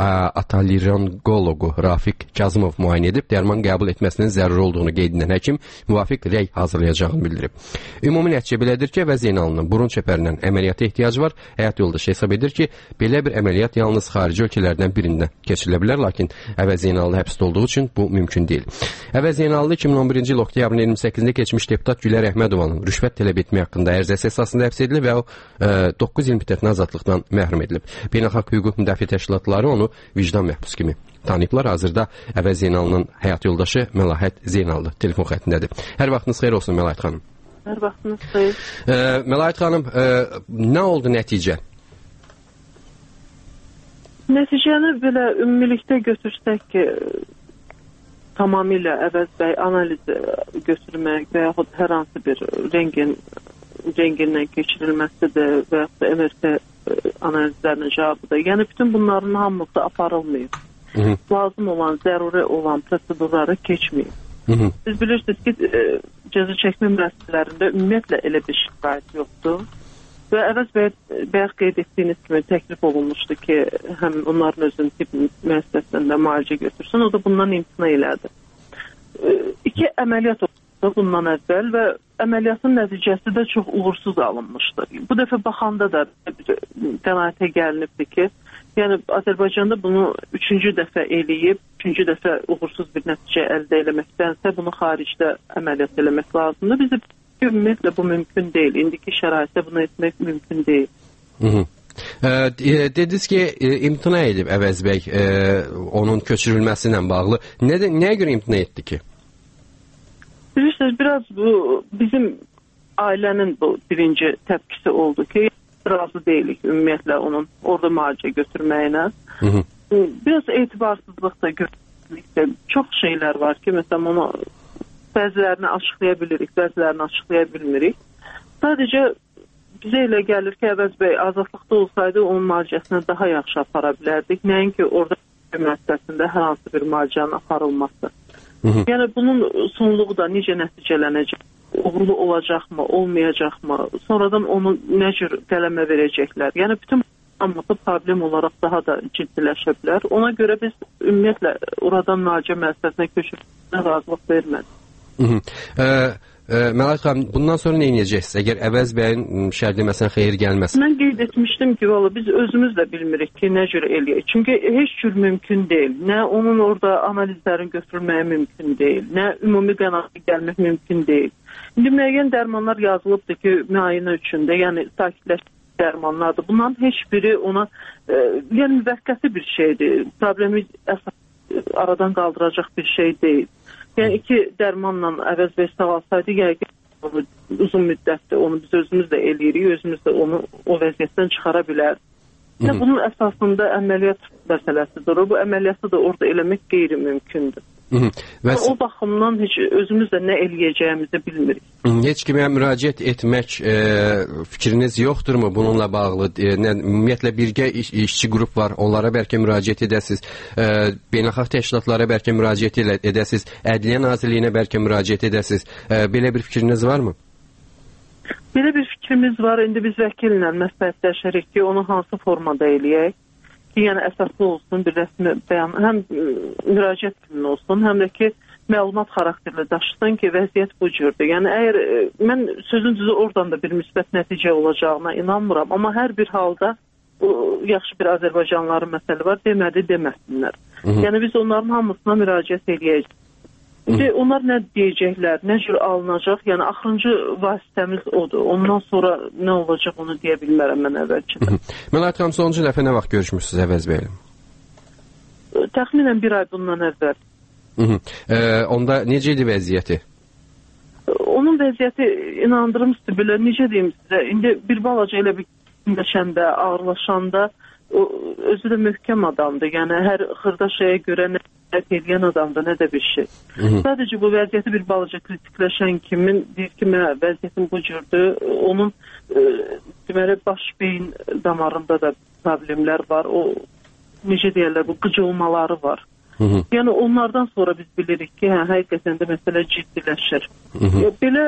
otolaryngoloqu Rafiq Kazımov müayinə edib, dərman qəbul etməsinin zəruri olduğunu qeyd edən həkim müvafiq rəy hazırlayacağını bildirib. Ümumi nəticə belədir ki, Əvəz Zeynalının burun çəpərindən əməliyyata ehtiyacı var. Həyat yoldaşı hesab edir ki, belə bir əməliyyat yalnız xarici ölkələrdən birindən keçirilə bilər, lakin Əvəz Zeynallı həbsdə olduğu üçün bu mümkün deyil. Əvəz Zeynallı iki min on birinci il oktyabrın iyirmi səkkizində keçmiş deputat Gülər Əhmədovanın rüşvət tələb etmək haqqında ərizəsi əsasında həbs edilib və o e, doqquz il müddətinə azadlıqdan məhrum edilib. Beynəlxalq hüquq müdafiə təşkilatları onu vicdan məhbus kimi tanıyıblar. Hazırda Əvəz Zeynalının həyat yoldaşı Məlahət Zeynallı telefon xəttindədir. Hər vaxtınız xeyir olsun Məlahət xanım. Hər vaxtınız xeyir. E, Məlahət xanım, e, nə oldu nəticə? Nəticəni belə ümumilikdə götürsək ki, tamamilə Əvəz bəy analiz götürmək və yaxud hər hansı bir rengin rengindən keçirilməsidir və yaxud da M R T analizlərinin cavabıdır. Yəni bütün bunların hamısı aparılmayıb. Hı -hı. Lazım olan, zəruri olan prosedurları keçməyib. Hı -hı. Siz bilirsiniz ki, cəza çəkmə müəssisələrində ümumiyyətlə elə bir şikayət yoxdur. Və Əvəz bəy bayaq qeyd etdiyiniz kimi təklif olunmuşdu ki, həm onların özünün tibb müəssisəsində müalicə götürsün, o da bundan imtina elədi. İki əməliyyat oldu bundan əvvəl və əməliyyatın nəticəsi də çox uğursuz alınmışdı. Bu dəfə baxanda da qənaətə gəlinibdir ki, yəni Azərbaycanda bunu üçüncü dəfə eləyib, üçüncü dəfə uğursuz bir nəticə əldə eləməkdənsə bunu xaricdə əməliyyat eləmək lazımdır. Bizə ümumiyyətlə bu mümkün deyil. İndiki şəraitdə bunu etmək mümkün deyil. Hı -hı. E, dediniz ki, e, imtina edib Əvəz bəy e, onun köçürülməsi ilə bağlı. Nə, nəyə görə imtina etdi ki? Bilirsiniz, biraz bu bizim ailənin bu birinci təpkisi oldu ki, razı deyilik ümumiyyətlə onun orada müalicə götürməyinə. Hı -hı. Biraz etibarsızlıq da görməkdə çox şeylər var ki, məsələn onu bəzilərini açıqlaya bilirik, bəzilərini açıqlaya bilmirik. Sadəcə bizə elə gəlir ki, Əvəz bəy azadlıqda olsaydı onun müalicəsini daha yaxşı apara bilərdik. Nəinki orada müəssisəsində hər hansı bir müalicənin aparılması. Hı -hı. Yəni bunun sonluğu da necə nəticələnəcək? Uğurlu olacaqmı, olmayacaqmı? Sonradan onu nə cür qələmə verəcəklər? Yəni bütün hamısı problem olaraq daha da ciddiləşə bilər. Ona görə biz ümumiyyətlə oradan müalicə müəssisəsinə köçürülməsinə razılıq vermədik. Hı -hı. Ee, e, Məlahət xanım, bundan sonra nə edəcəksiniz? Əgər Əvəz bəyin şərdi məsələn xeyir gəlməsin. Mən qeyd etmişdim ki, valla biz özümüz də bilmirik ki, nə cür eləyək. Çünki heç cür mümkün deyil. Nə onun orada analizlərin götürülməyə mümkün deyil. Nə ümumi qənaətə gəlmək mümkün deyil. İndi müəyyən dərmanlar yazılıbdır ki, müayinə üçündə, yəni sakitləşdirmə dərmanlardır. Bunların heç biri ona e, yəni müvəqqəti bir şeydir. Problemi əsas aradan qaldıracaq bir şey deyil. Yəni iki dərmanla Əvəz bəy sağalsaydı, yəni uzun müddətdir onu biz özümüz də eləyirik, özümüz də onu o vəziyyətdən çıxara bilərdik. Və bunun əsasında əməliyyat məsələsi durur. Bu əməliyyatı da orada eləmək qeyri-mümkündür. Və o baxımdan heç özümüz də nə eləyəcəyimizi bilmirik. Heç kimə müraciət etmək e, fikriniz yoxdurmu bununla bağlı? E, nə, ümumiyyətlə birgə iş, işçi qrup var, onlara bəlkə müraciət edəsiz, e, beynəlxalq təşkilatlara bəlkə müraciət edəsiz, Ədliyyə Nazirliyinə bəlkə müraciət edəsiz. E, belə bir fikriniz varmı? Belə bir fikrimiz var. İndi biz vəkillə məsləhətləşərik ki, onu hansı formada eləyək? Ki, yəni əsaslı olsun, bir rəsmi bəyan, həm müraciət kimi olsun, həm də ki, məlumat xarakterli daşısın ki, vəziyyət bu cürdür. Yəni, əgər mən sözün düzü oradan da bir müsbət nəticə olacağına inanmıram, amma hər bir halda o, yaxşı bir Azərbaycanlıların məsələ var, demədi, deməsinlər. Hı -hı. Yəni, biz onların hamısına müraciət eləyəcəyik. İndi onlar nə deyəcəklər, nə cür alınacaq, yəni axırıncı vasitəmiz odur. Ondan sonra nə olacaq onu deyə bilmərəm mən əvvəlcədən. Məlahət xanım, sonuncu dəfə nə vaxt görüşmüşsünüz Əvəz bəylə? Təxminən bir ay bundan əvvəl. Hı -hı. E, onda necə idi vəziyyəti? Onun vəziyyəti inandırımızdır, belə necə deyim sizə, indi bir balaca elə bir gündəşəndə, ağırlaşanda o, özü də möhkəm adamdır. Yəni hər xırda şeyə görə nə edən adamdır, nə də bir şey. Hı -hı. Sadəcə bu vəziyyəti bir balaca kritikləşən kimin deyir ki, mən vəziyyətim bu cürdür, onun e, deməli baş beyin damarında da problemlər var, o necə deyərlər, bu qıcılmaları var. Hı -hı. Yəni onlardan sonra biz bilirik ki, hə, həqiqətən də məsələ ciddiləşir. Hı -hı. Belə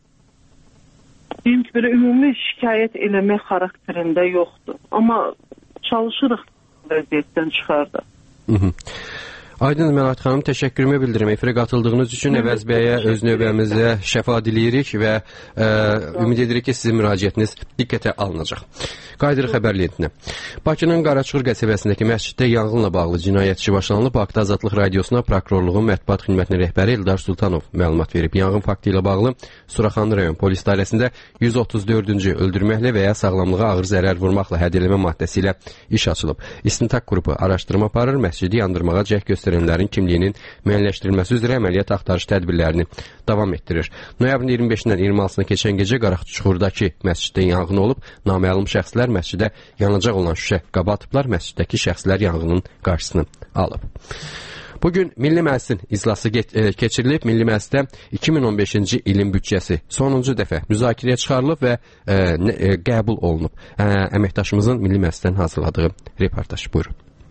deyim ki, belə ümumi şikayət eləmək xarakterində yoxdur. Amma çalışırıq vəziyyətdən çıxarda. Hı -hı. Aydın Məlahət xanım, təşəkkürümü bildirim. Efirə qatıldığınız üçün Əvəz bəyə öz növbəmizdə şəfa diləyirik və ə, ümid edirik ki, sizin müraciətiniz diqqətə alınacaq. Qayıdırıq xəbərliyinə. Bakının Qaraçuxur qəsəbəsindəki məsciddə yanğınla bağlı cinayət işi başlanılıb. Haqda Azadlıq Radiosuna prokurorluğun mətbuat xidmətinin rəhbəri Eldar Sultanov məlumat verib. Yanğın faktı ilə bağlı Suraxanlı rayon polis dairəsində yüz otuz dördüncü öldürməklə və ya sağlamlığa ağır zərər vurmaqla hədələmə maddəsi ilə iş açılıb. İstintaq qrupu araşdırma aparır, məscidi yandırmağa cəhd göstərənlərin kimliyinin müəyyənləşdirilməsi üzrə əməliyyat axtarış tədbirlərini davam etdirir. Noyabrın iyirmi beşindən iyirmi altısına keçən gecə Qaraçuxurdakı məsciddə yanğın olub. Naməlum şəxslər məscidə yanacaq olan şüşə qaba atıblar, məsciddəki şəxslər yanğının qarşısını alıb. Bugün Milli Məclisin iclası keçirilib. Milli Məclisdə iki min on beşinci ilin büdcəsi sonuncu dəfə müzakirəyə çıxarılıb və e, e, qəbul olunub. E, əməkdaşımızın Milli Məclisdən hazırladığı reportaj. Buyurun.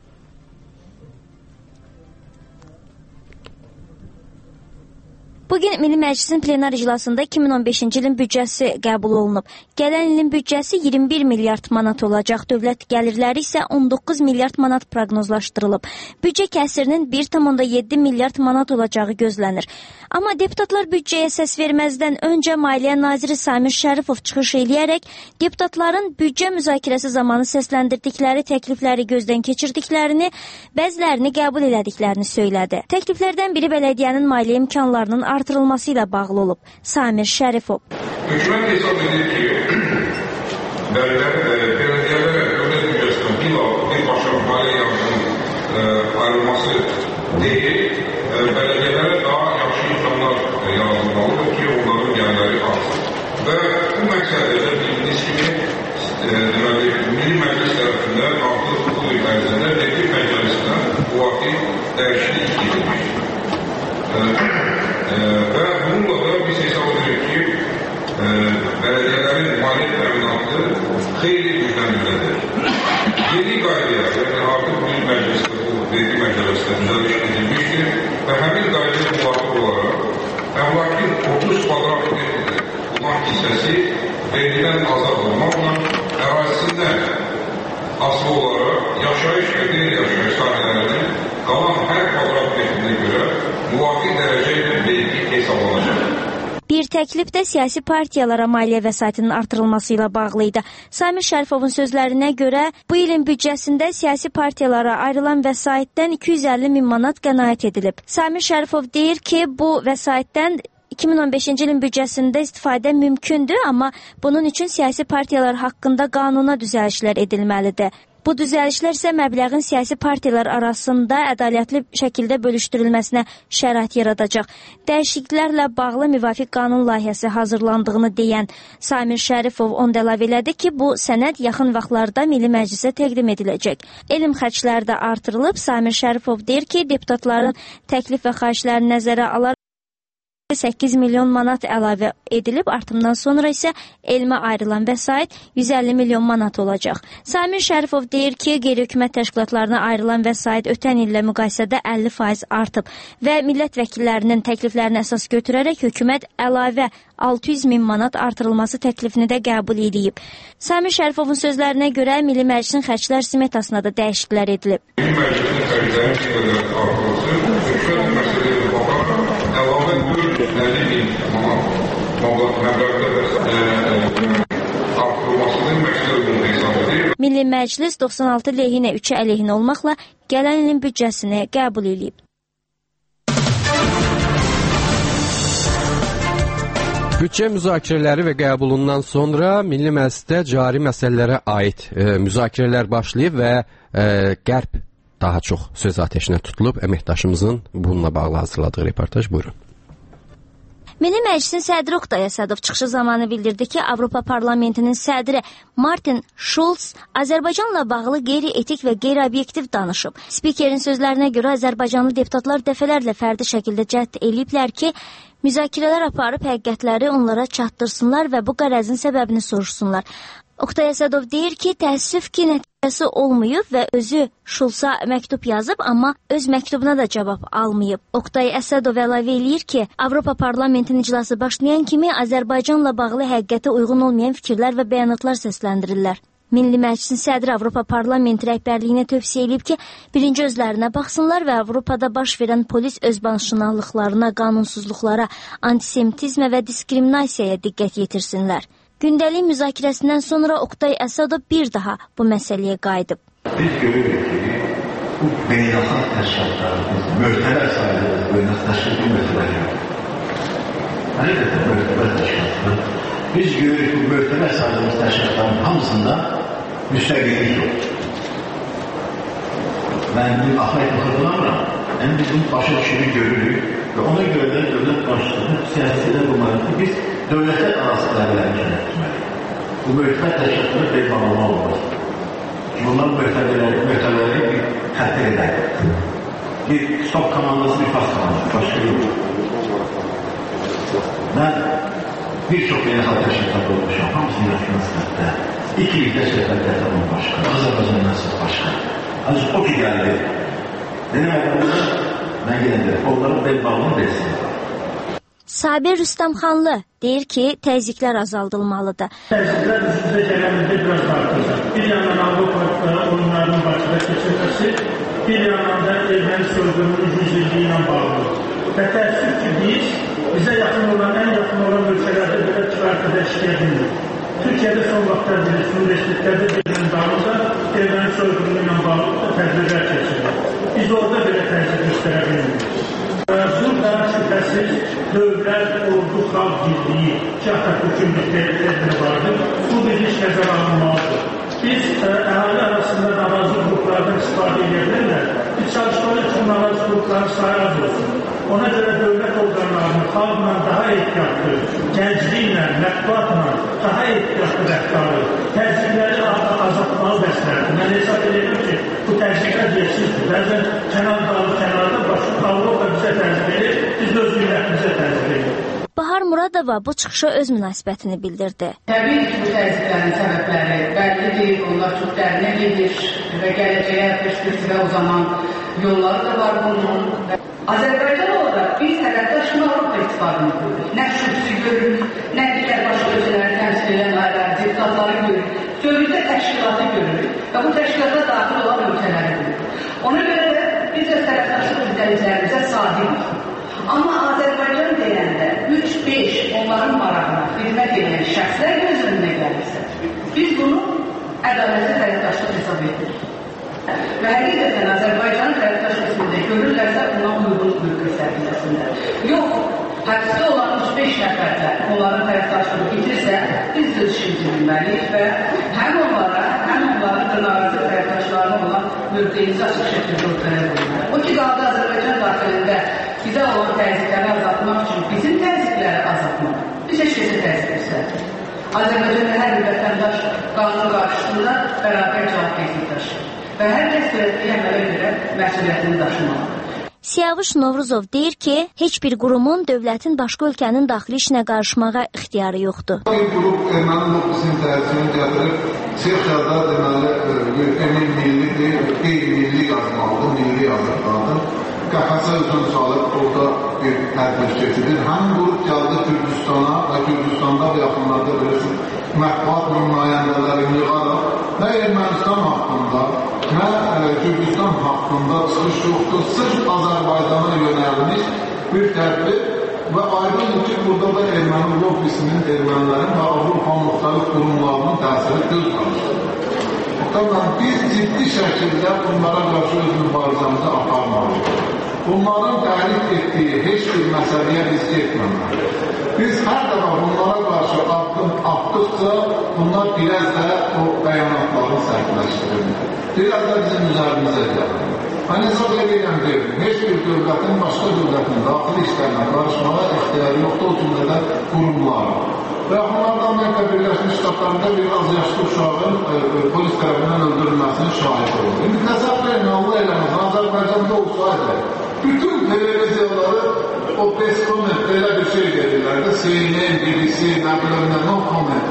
Bugün Milli Məclisin plenar iclasında iki min on beşinci ilin büdcəsi qəbul olunub. Gələn ilin büdcəsi iyirmi bir milyard manat olacaq. Dövlət gəlirləri isə on doqquz milyard manat proqnozlaşdırılıb. Büdcə kəsirinin bir tam yeddi milyard manat olacağı gözlənir. Amma deputatlar büdcəyə səs verməzdən öncə Maliyyə Naziri Samir Şərifov çıxış eləyərək deputatların büdcə müzakirəsi zamanı səsləndirdikləri təklifləri gözdən keçirdiklərini, bəzilərini qəbul elədiklərini söylədi. Təkliflərdən biri bələdiyyənin maliyyə imkanlarının artırılması ilə bağlı olub. Samir Şərifov. Hökumət hesab edir ki, bələdiyyələrə dövlət büdcəsindən birbaşa maliyyə yardımının ayrılması deyil, bələdiyyələrə daha yaxşı imkanlar yaradılmalıdır ki, onların gəlirləri artsın. Və bu məqsəddə bildiyiniz kimi, deməli, Milli Məclis tərəfindən artıq bu il ərzində Təklif Məclisindən bu vaxt dəyişiklik edilmişdir. Və bununla da biz hesab edirik ki, bələdiyyələrin maliyyə təminatı xeyli gücləndiriləcək. Yeni qaydaya, yəni artıq Milli Məclisdə bu vergi məcələsində düzəliş edilmişdir və həmin qaydaya müvafiq olaraq əmlakın otuz kvadrat metr olan hissəsi vergidən azad olmaqla ərazisindən asılı olaraq yaşayış və qeyri-yaşayış sahələrinin qalan hər kvadrat metrinə görə müvafiq dərəcə ilə vergi hesablanacaq. Bir təklif də siyasi partiyalara maliyyə vəsaitinin artırılması ilə bağlı idi. Samir Şərifovun sözlərinə görə bu ilin büdcəsində siyasi partiyalara ayrılan vəsaitdən iki yüz əlli min manat qənaət edilib. Samir Şərifov deyir ki, bu vəsaitdən iki min on beşinci ilin büdcəsində istifadə mümkündür, amma bunun üçün siyasi partiyalar haqqında qanuna düzəlişlər edilməlidir. Bu düzəlişlər isə məbləğin siyasi partiyalar arasında ədalətli şəkildə bölüşdürülməsinə şərait yaradacaq. Dəyişikliklərlə bağlı müvafiq qanun layihəsi hazırlandığını deyən Samir Şərifov onda əlavə elədi ki, bu sənəd yaxın vaxtlarda Milli Məclisə təqdim ediləcək. Elm xərcləri də artırılıb. Samir Şərifov deyir ki, deputatların təklif və xahişlərini nəzərə alaraq səkkiz milyon manat əlavə edilib, artımdan sonra isə elmə ayrılan vəsait yüz əlli milyon manat olacaq. Samir Şərifov deyir ki, qeyri-hökumət təşkilatlarına ayrılan vəsait ötən illə müqayisədə əlli faiz artıb və millət vəkillərinin təkliflərini əsas götürərək hökumət əlavə altı yüz min manat artırılması təklifini də qəbul edib. Samir Şərifovun sözlərinə görə Milli Məclisin xərclər smetasına da dəyişikliklər edilib. Milli Məclisin xərcləri artırılsın, əlavə dörd yüz əlli min manat məbləğdə artırılmasının məqsədini hesab edir. Milli Məclis doxsan altı lehinə, üçü əleyhinə olmaqla gələn ilin büdcəsini qəbul edib. Büdcə müzakirələri və qəbulundan sonra Milli Məclisdə cari məsələlərə aid e, müzakirələr başlayıb və e, Qərb daha çox söz ateşinə tutulub. Əməkdaşımızın bununla bağlı hazırladığı reportaj buyurun. Milli Məclisin sədri Oqtay Əsədov çıxışı zamanı bildirdi ki, Avropa Parlamentinin sədri Martin Schulz Azərbaycanla bağlı qeyri-etik və qeyri-obyektiv danışıb. Spikerin sözlərinə görə Azərbaycanlı deputatlar dəfələrlə fərdi şəkildə cəhd eləyiblər ki, müzakirələr aparıb həqiqətləri onlara çatdırsınlar və bu qərəzin səbəbini soruşsunlar. Oqtay Əsədov deyir ki, təəssüf ki, nəticəsi olmayıb və özü Şulsa məktub yazıb, amma öz məktubuna da cavab almayıb. Oqtay Əsədov əlavə eləyir ki, Avropa Parlamentinin iclası başlayan kimi Azərbaycanla bağlı həqiqətə uyğun olmayan fikirlər və bəyanatlar səsləndirirlər. Milli Məclisin sədri Avropa Parlamenti rəhbərliyinə tövsiyə edib ki, birinci özlərinə baxsınlar və Avropada baş verən polis özbaşınalıqlarına, qanunsuzluqlara, antisemitizmə və diskriminasiyaya diqqət yetirsinlər. Gündəlik müzakirəsindən sonra Oqtay Əsədov bir daha bu məsələyə qayıdıb. Biz görürük ki, bu beynəlxalq təşkilatlarımız, möhtəbər sayılır, beynəlxalq təşkilatı möhtəbər yoxdur. Həqiqətən möhtəbər təşkilatlar. Biz görürük ki, bu möhtəbər sayılır təşkilatların hamısında müstəqillik yoxdur. Mən bir axayet baxırdılamıram, yəni biz bunun başa düşürü görürük və ona görə də dövlət başçılığı siyasətdə bulmalı ki, biz dövlətlər arası dəvələrini yönətməliyik. Bu möhtəbər təşkilatları beybanlama olmaz. Bunlar möhtəbələri bir xəttir edək. Bir stop komandası, bir pas komandası, başqa yox. Mən bir çox beynəlxalq təşkilatlarda olmuşam, hamısını yaşamasında. İkilikdə söhbətlərdə onun başqa, Azərbaycandan siz başqa. Ancaq o ki gəldi, demək mən geləndə, onların beybanlama versin. Sabir Rüstəmxanlı deyir ki, təzyiqlər azaldılmalıdır. Təzyiqlər üstündə gələmizdə biraz artıracaq. Bir yandan Avropa oyunlarının başına keçirməsi, bir yandan da erməni soyqırımının yüzliliyi ilə bağlı. Və təəssüf ki, biz bizə yaxın olan, ən yaxın olan ölkələrdə belə çıxartıda şikayət edilir. Türkiyədə son vaxtlar bilirsiniz, universitetlərdə verilən qanunda erməni soyqırımı ilə bağlı tədbirlər keçirilir. Biz orada belə təzyiq göstərə bilmirik. Burada şübhəsiz dövlət, ordu, xalq birliyi, şəhət hükümlük tədbiri vardır. Bu bir iş nəzər alınmalıdır. Biz əhali arasında narazı qruplardan istifadə edirlər. Biz çalışmalı üçün narazı qrupların sayı az olsun. Ona görə dövlət orqanlarını xalqla daha ehtiyatlı, gəncliklə, mətbuatla daha ehtiyatlı rəftarı, təzyiqləri azaltmalı bəslərdir. Mən hesab edirəm ki, bu təzyiqlər yersizdir. Bəzən kənar dağlı kənarda başqa Avropa bizə təzyiq edir, biz öz millətimizə təzyiq edir. Bahar Muradova bu çıxışa öz münasibətini bildirdi. Təbii ki, bu təzyiqlərin səbəbləri bəllidir, onlar çox dərinə gedir və gələcəyə perspektivə uzanan yolları da var bunun. Azərbaycan olaraq biz hədəfdaşını Avropa İttifaqını görürük. Nə şübhsi görürük, nə digər başqa ölkələri təmsil edən ayrı deputatları görürük, dövlətdə təşkilatı görürük və bu təşkilata daxil olan ölkələri görürük. Ona görə də biz öz tərəfdaşlıq izləyicilərimizə sadiqik. Amma Azərbaycan deyəndə üç beş onların marağına xidmət edən şəxslər göz önünə gəlirsə, biz bunu ədalətli tərəfdaşlıq hesab edirik. Və həqiqətən Azərbaycanın tərəfdaş qismində görürlərsə buna uyğun mülk göstərilməsində. Yox, həbsdə olan üç beş nəfərdə onların tərəfdaşlığı bitirsə, biz öz işimizi bilməliyik və həm onlara, həm onların dırnaqarası tərəfdaşlarına olan mövqeyimizi açıq şəkildə ortaya qoymalı. O ki, qaldı Azərbaycan daxilində bizə olan təzyiqləri azaltmaq üçün bizim təzyiqləri azaltmaq. Biz heç kəsə təzyiq göstərdik. Azərbaycanda hər bir vətəndaş qanun qarşısında bərabər cavabdehlik daşıyır və hər kəs törətdiyi əmələ görə məsuliyyətini daşımalıdır. Siyavuş Novruzov deyir ki, heç bir qurumun dövlətin başqa ölkənin daxili işinə qarışmağa ixtiyarı yoxdur. Bir qrup erməni lobbisinin təsirini gətirib, Çexiyada deməli, emin millidir, qeyri-milli yazmalıdır, milli yazırlardır. Qəfəsə üzün salıb, orada bir tədbir keçirir. Həmin qrup gəldi Kürdistana və Kürdistanda və yaxınlarda bilirsiniz, mətbuat nümayəndələrini yığaraq nə Ermənistan haqqında, nə Kürdistan haqqında çıxış yoxdur. Sırf Azərbaycana yönəlmiş bir tədbir və aydındır ki, burada da erməni lobbisinin, ermənilərin və Avropa müxtəlif qurumlarının təsiri göz qarşıdır. Tamam, biz ciddi şəkildə bunlara qarşı öz mübarizəmizi aparmalıyıq. Bunların təhrif etdiyi heç bir məsələyə biz getməməliyik. Biz hər dəfə bunlara qarşı addım atdıqca bunlar biraz da o bəyanatları sərtləşdirir. Biraz da bizim üzərimizə gəlir. Mən hesab edirəm ki, heç bir dövlətin başqa dövlətin daxili işlərinə qarışmağa ixtiyarı yoxdur, o cümlədə qurumlar. Və bunlardan mən də Birləşmiş Ştatlarında bir az yaşlı uşağın e, e, polis tərəfindən öldürülməsinin şahidi olur. İndi təsəvvür edin, Allah eləməsin, Azərbaycanda olsaydı, bütün televiziyaları o press comment belə bir şey verirlərdi, C N N, B B C, nə biləm nə, no comment.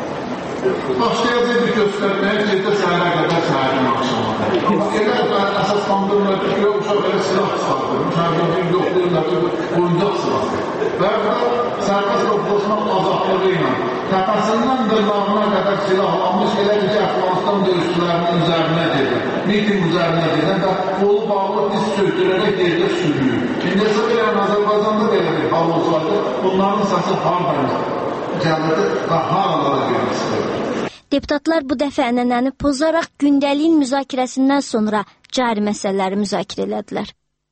Başlayacaq bir göstərməyə gecə səhərə qədər səhərin axşamada. Amma elə əsaslandırırlar ki, uşaq elə silah çıxartırmış, hərdən bir yoxlayırlar ki, oyuncaq silahı. Və burada sərbəst toplaşmaq azadlığı ilə təpəsindən dırnağına qədər silahlanmış elə ki, Əfqanistan döyüşçülərinin üzərinə gedir, miting üzərinə gedir və qolu bağlı diz söktürərək yerdə sürüyür. İndi hesab edirəm, Azərbaycanda belə bir hal olsaydı, bunların səsi hardan gəlirdi və haralara gedir istəyir. Deputatlar bu dəfə ənənəni pozaraq gündəliyin müzakirəsindən sonra cari məsələləri müzakirə elədilər.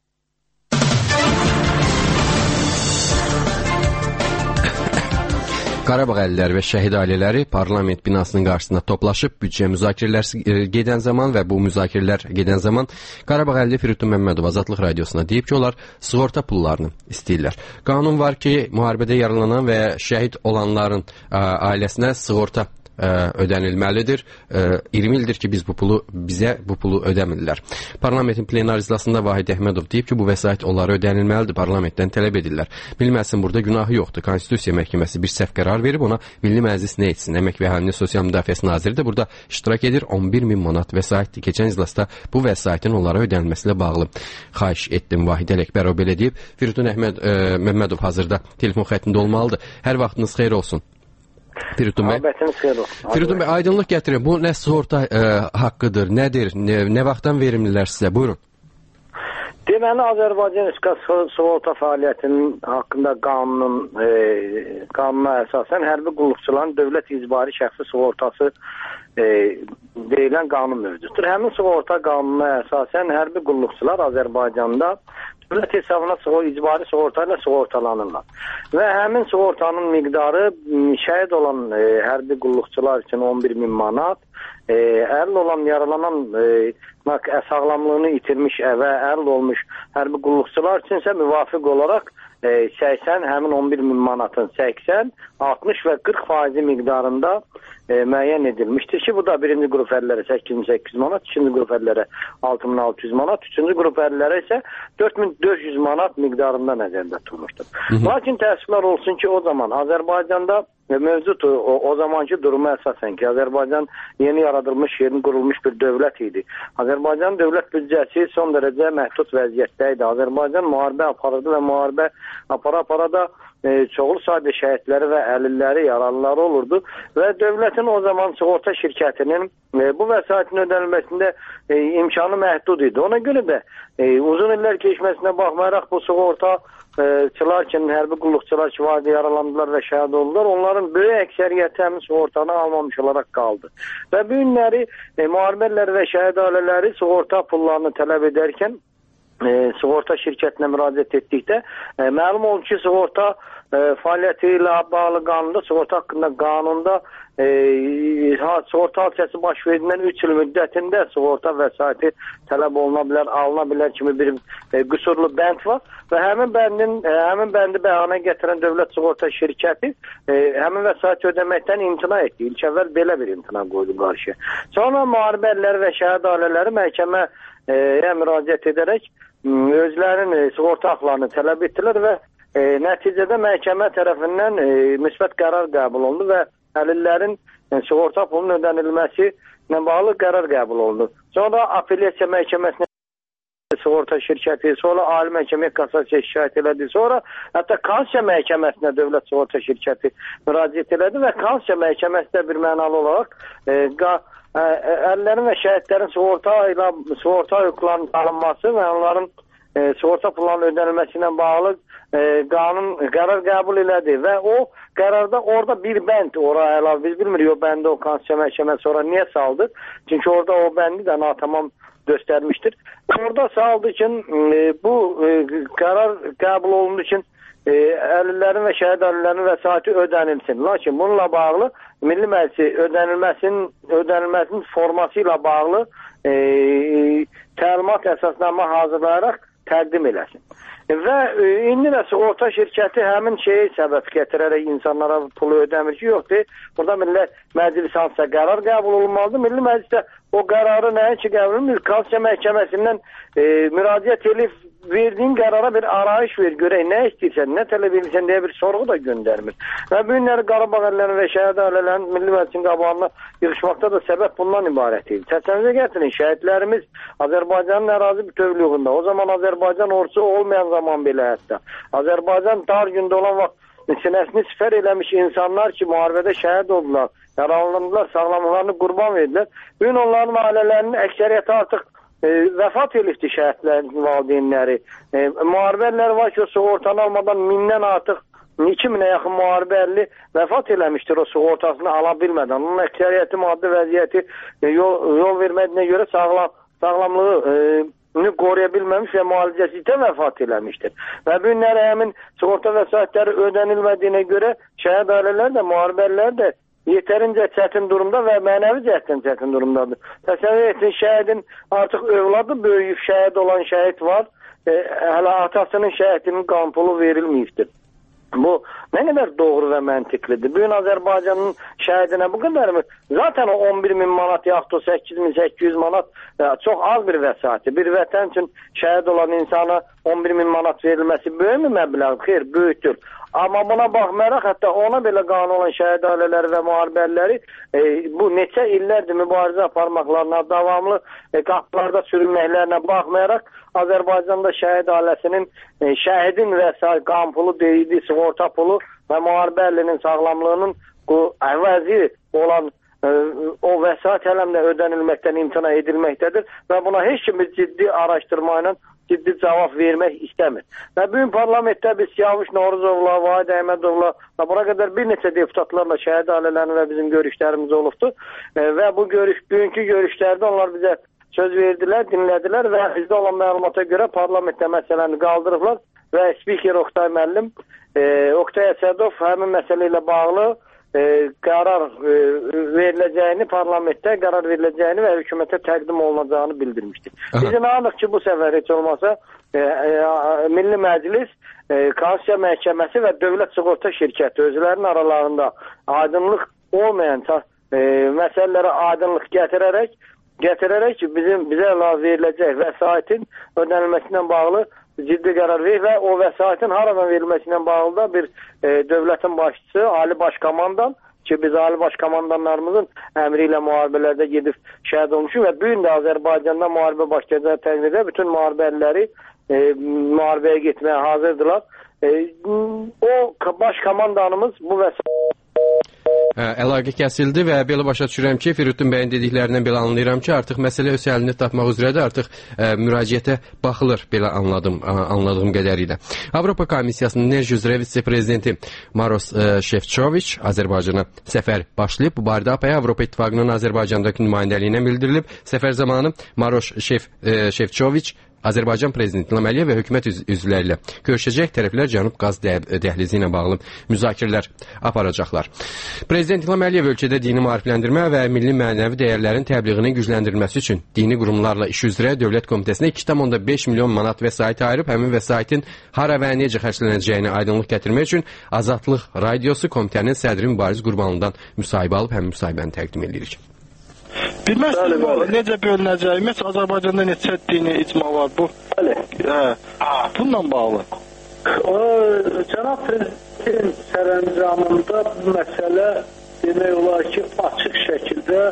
Qarabağ əlləri və şəhid ailələri parlament binasının qarşısında toplaşıb büdcə müzakirələri gedən zaman və bu müzakirələr gedən zaman Qarabağ əlli Firidun Məmmədov Azadlıq Radiosuna deyib ki, onlar sığorta pullarını istəyirlər. Qanun var ki, müharibədə yaralanan və şəhid olanların ə, ailəsinə sığorta ə, ödənilməlidir. Ə, iyirmi ildir ki, biz bu pulu bizə bu pulu ödəmirlər. Parlamentin plenar iclasında Vahid Əhmədov deyib ki, bu vəsait onlara ödənilməlidir, parlamentdən tələb edirlər. Milli Məclisin burada günahı yoxdur. Konstitusiya Məhkəməsi bir səhv qərar verib, ona Milli Məclis nə etsin? Əmək və Əhalinin Sosial Müdafiəsi Naziri də burada iştirak edir. on bir min manat vəsaitdir. Keçən iclasda bu vəsaitin onlara ödənilməsi ilə bağlı xahiş etdim. Vahid Ələkbərov belə deyib. Firidun Əhməd, ə, Məmmədov hazırda telefon xəttində olmalıdır. Hər vaxtınız xeyir olsun. Firidun bəy, Firidun bəy, aydınlıq gətirin. Bu nə sığorta ə, haqqıdır, nədir, nə, nə vaxtdan verimlilər sizə? Buyurun. Deməli, Azərbaycan Respublikası sığorta fəaliyyətinin haqqında qanunun e, qanuna əsasən hərbi qulluqçuların dövlət icbari şəxsi sığortası e, deyilən qanun mövcuddur. Həmin sığorta qanununa əsasən hərbi qulluqçular Azərbaycanda dövlət hesabına sığor, icbari sığorta ilə sığortalanırlar. Və həmin sığortanın miqdarı şəhid olan e, hərbi qulluqçular üçün on bir min manat, e, əlil olan, yaralanan, e, sağlamlığını itirmiş və əlil olmuş hərbi qulluqçular üçünsə müvafiq olaraq e, səksən, həmin on bir min manatın səksən, altmış və qırx faizi miqdarında e, müəyyən edilmişdir ki, bu da birinci qrup əllərə səkkiz min səkkiz yüz manat, ikinci qrup əllərə altı min altı yüz manat, üçüncü qrup əllərə isə dörd min dörd yüz manat miqdarında nəzərdə tutulmuşdur. Lakin təəssüflər olsun ki, o zaman Azərbaycanda mövcud o, o zamanki duruma əsasən ki, Azərbaycan yeni yaradılmış, yeni qurulmuş bir dövlət idi. Azərbaycan dövlət büdcəsi son dərəcə məhdud vəziyyətdə idi. Azərbaycan müharibə aparırdı və müharibə apara-apara da e, çoxlu sayda şəhidləri və əlilləri, yaralıları olurdu və dövlətin o zaman sığorta şirkətinin e, bu vəsaitin ödənilməsində e, imkanı məhdud idi. Ona görə də e, uzun illər keçməsinə baxmayaraq bu sığorta çılar ki, hərbi qulluqçular ki, vadi yaralandılar və şəhid oldular. Onların böyük əksəriyyəti həmin sığortanı almamış olaraq qaldı. Və bu günləri e, müharibələr və şəhid ailələri sığorta pullarını tələb edərkən e, sığorta şirkətinə müraciət etdikdə e, məlum oldu ki, sığorta e, fəaliyyəti ilə bağlı qanunda, sığorta haqqında qanunda e, sığorta hadisəsi baş verdiyindən üç il müddətində sığorta vəsaiti tələb oluna bilər, alına bilər kimi bir e, qüsurlu bənd var və həmin bəndin e, həmin bəndi bəyanə gətirən dövlət sığorta şirkəti e, həmin vəsaiti ödəməkdən imtina etdi. İlk əvvəl belə bir imtina qoydu qarşıya. Sonra müharibə əlləri və şəhid ailələri məhkəməyə müraciət edərək özlərinin e, sığorta haqlarını tələb etdilər və e, nəticədə məhkəmə tərəfindən e, müsbət qərar qəbul olundu və əlillərin e, sığorta pulunun ödənilməsi ilə bağlı qərar qəbul olundu. Sonra apellyasiya məhkəməsinə sığorta şirkəti, sonra ali məhkəməyə kassasiya şikayət elədi, sonra hətta Konstitusiya məhkəməsinə dövlət sığorta şirkəti müraciət elədi və Konstitusiya məhkəməsi də bir mənalı olaraq e, qa əllərin və şəhidlərin sığorta ilə sığorta hüquqlarının tanınması və onların e, sığorta pullarının ödənilməsi ilə bağlı e, qanun qərar qəbul elədi və o qərarda orada bir bənd ora əlavə, biz bilmirik o bəndi o Konstitusiya məhkəməsi sonra niyə saldı? Çünki orada o bəndi də natamam göstərmişdir. Orada saldı ki, e, bu e, qərar qəbul olunduğu üçün e, əlillərin və şəhid əlillərin vəsaiti ödənilsin. Lakin bununla bağlı Milli Məclisi ödənilməsinin ödənilməsinin forması ilə bağlı e, təlimat əsasnamə hazırlayaraq təqdim eləsin. Və e, indi də sığorta şirkəti həmin şeyi səbəb gətirərək insanlara pulu ödəmir ki, yoxdur. Burada Milli Məclis hansısa qərar qəbul olunmalıdır. Milli Məclis də o qərarı nəyin ki qəbul olunur? Konstitusiya məhkəməsindən e, müraciət edib verdiyin qərara bir arayış ver, görək nə istəyirsən, nə tələb edirsən deyə bir sorğu da göndərmir. Və bu günləri Qarabağ əllərin və şəhid ailələrin Milli Məclisin qabağına yığışmaqda da səbəb bundan ibarət deyil. Səsənizi gətirin, şəhidlərimiz Azərbaycanın ərazi bütövlüyündə, o zaman Azərbaycan ordusu olmayan zaman belə hətta, Azərbaycan dar gündə olan vaxt sinəsini sifər eləmiş insanlar ki, müharibədə şəhid oldular, yaralandılar, sağlamlıqlarını qurban verdilər. Bu gün onların ailələrinin əksəriyyəti artıq E, vəfat edibdi şəhidlərin valideynləri. E, müharibə əlləri var ki, o sığortanı almadan mindən artıq iki minə yaxın müharibə əlli vəfat eləmişdir o sığortasını ala bilmədən. Onun əksəriyyəti maddi vəziyyəti e, yol, yol vermədiyinə görə sağlam, sağlamlığı e, qoruya bilməmiş və müalicəsində vəfat eləmişdir. Və bu günləri həmin sığorta vəsaitləri ödənilmədiyinə görə şəhid ailələr də, müharibə əlləri də yetərincə çətin durumda və mənəvi cəhətdən çətin durumdadır. Təsəvvür etsin, şəhidin artıq övladı böyüyüb şəhid olan şəhid var, e, hələ atasının şəhidinin qan pulu verilməyibdir. Bu nə qədər doğru və məntiqlidir. Bu gün Azərbaycanın şəhidinə bu qədər mi? Zaten o on bir min manat yaxud o səkkiz min səkkiz yüz manat e, çox az bir vəsaiti. Bir vətən üçün şəhid olan insana on bir min manat verilməsi böyük mü məbləğ? Xeyr, böyükdür. Amma buna baxmayaraq, hətta ona belə qanun olan şəhid ailələri və müharibərləri e, bu neçə illərdir mübarizə aparmaqlarına, davamlı e, qapılarda sürülməklərinə baxmayaraq, Azərbaycanda şəhid ailəsinin, e, şəhidin vəsait, qan pulu deyildiyi sığorta pulu və müharibə əlinin sağlamlığının bu əvəzi olan e, o vəsait hələmlə ödənilməkdən imtina edilməkdədir və buna heç kim bir ciddi araşdırma ilə ciddi cavab vermək istəmir. Və bugün parlamentdə biz Siyavuş Novruzovla, Vahid Əhmədovla və bura qədər bir neçə deputatlarla şəhid ailələrinin və bizim görüşlərimiz olubdur. E, və bu görüş, bugünkü görüşlərdə onlar bizə söz verdilər, dinlədilər və bizdə olan məlumata görə parlamentdə məsələni qaldırıblar və spiker Oqtay müəllim, e, Oqtay Əsədov həmin məsələ ilə bağlı e, qərar e, veriləcəyini, parlamentdə qərar veriləcəyini və hökumətə təqdim olunacağını bildirmişdir. Biz inanırıq ki, bu səfər heç olmasa e, e, Milli Məclis, e, Konstitusiya Məhkəməsi və Dövlət Sığorta Şirkəti özlərinin aralarında aydınlıq olmayan e, məsələlərə aydınlıq gətirərək gətirərək ki, bizim bizə əlavə veriləcək vəsaitin ödənilməsinə bağlı ciddi qərar verir və o vəsaitin haradan verilməsi ilə bağlı da bir e, dövlətin başçısı, Ali Başkomandan ki, biz Ali Başkomandanlarımızın əmri ilə müharibələrdə gedib şəhid olmuşuq və bu gün də Azərbaycanda müharibə başlayacağı təqdirdə bütün müharibərləri e, müharibəyə getməyə hazırdılar. E, o başkomandanımız bu vəsait Hə, əlaqə kəsildi və belə başa düşürəm ki, Firudun bəyin dediklərindən belə anlayıram ki, artıq məsələ öz həlini tapmaq üzrədir, artıq ə, müraciətə baxılır, belə anladım, ə, anladığım qədərilə. Avropa Komissiyasının Enerji üzrə vitse-prezidenti Maros ə, Şefçoviç Azərbaycana səfər başlayıb. Bu barədə A P Avropa İttifaqının Azərbaycandakı nümayəndəliyinə bildirilib. Səfər zamanı Maros Şef, ə, Şefçoviç Azərbaycan Prezidenti İlham Əliyev və hökumət üz üzvləri ilə görüşəcək. Tərəflər Cənub qaz dəhlizi ilə bağlı müzakirələr aparacaqlar. Prezident İlham Əliyev ölkədə dini maarifləndirmə və milli mənəvi dəyərlərin təbliğinin gücləndirilməsi üçün dini qurumlarla iş üzrə Dövlət Komitəsinə iki tam beş milyon manat vəsait ayırıb, həmin vəsaitin hara və necə xərclənəcəyini aydınlıq gətirmək üçün Azadlıq Radiosu komitənin sədri Mübariz Qurbanlıdan müsahibə alıb, həmin müsahibəni təqdim edirik. Bilməzsiniz bu, necə bölünəcəyi, məsələn, Azərbaycanda neçə dini icma var bu? Bəli. Hə, bununla bağlı. O, Cənab Prezidentin sərəncamında bu məsələ demək olar ki, açıq şəkildə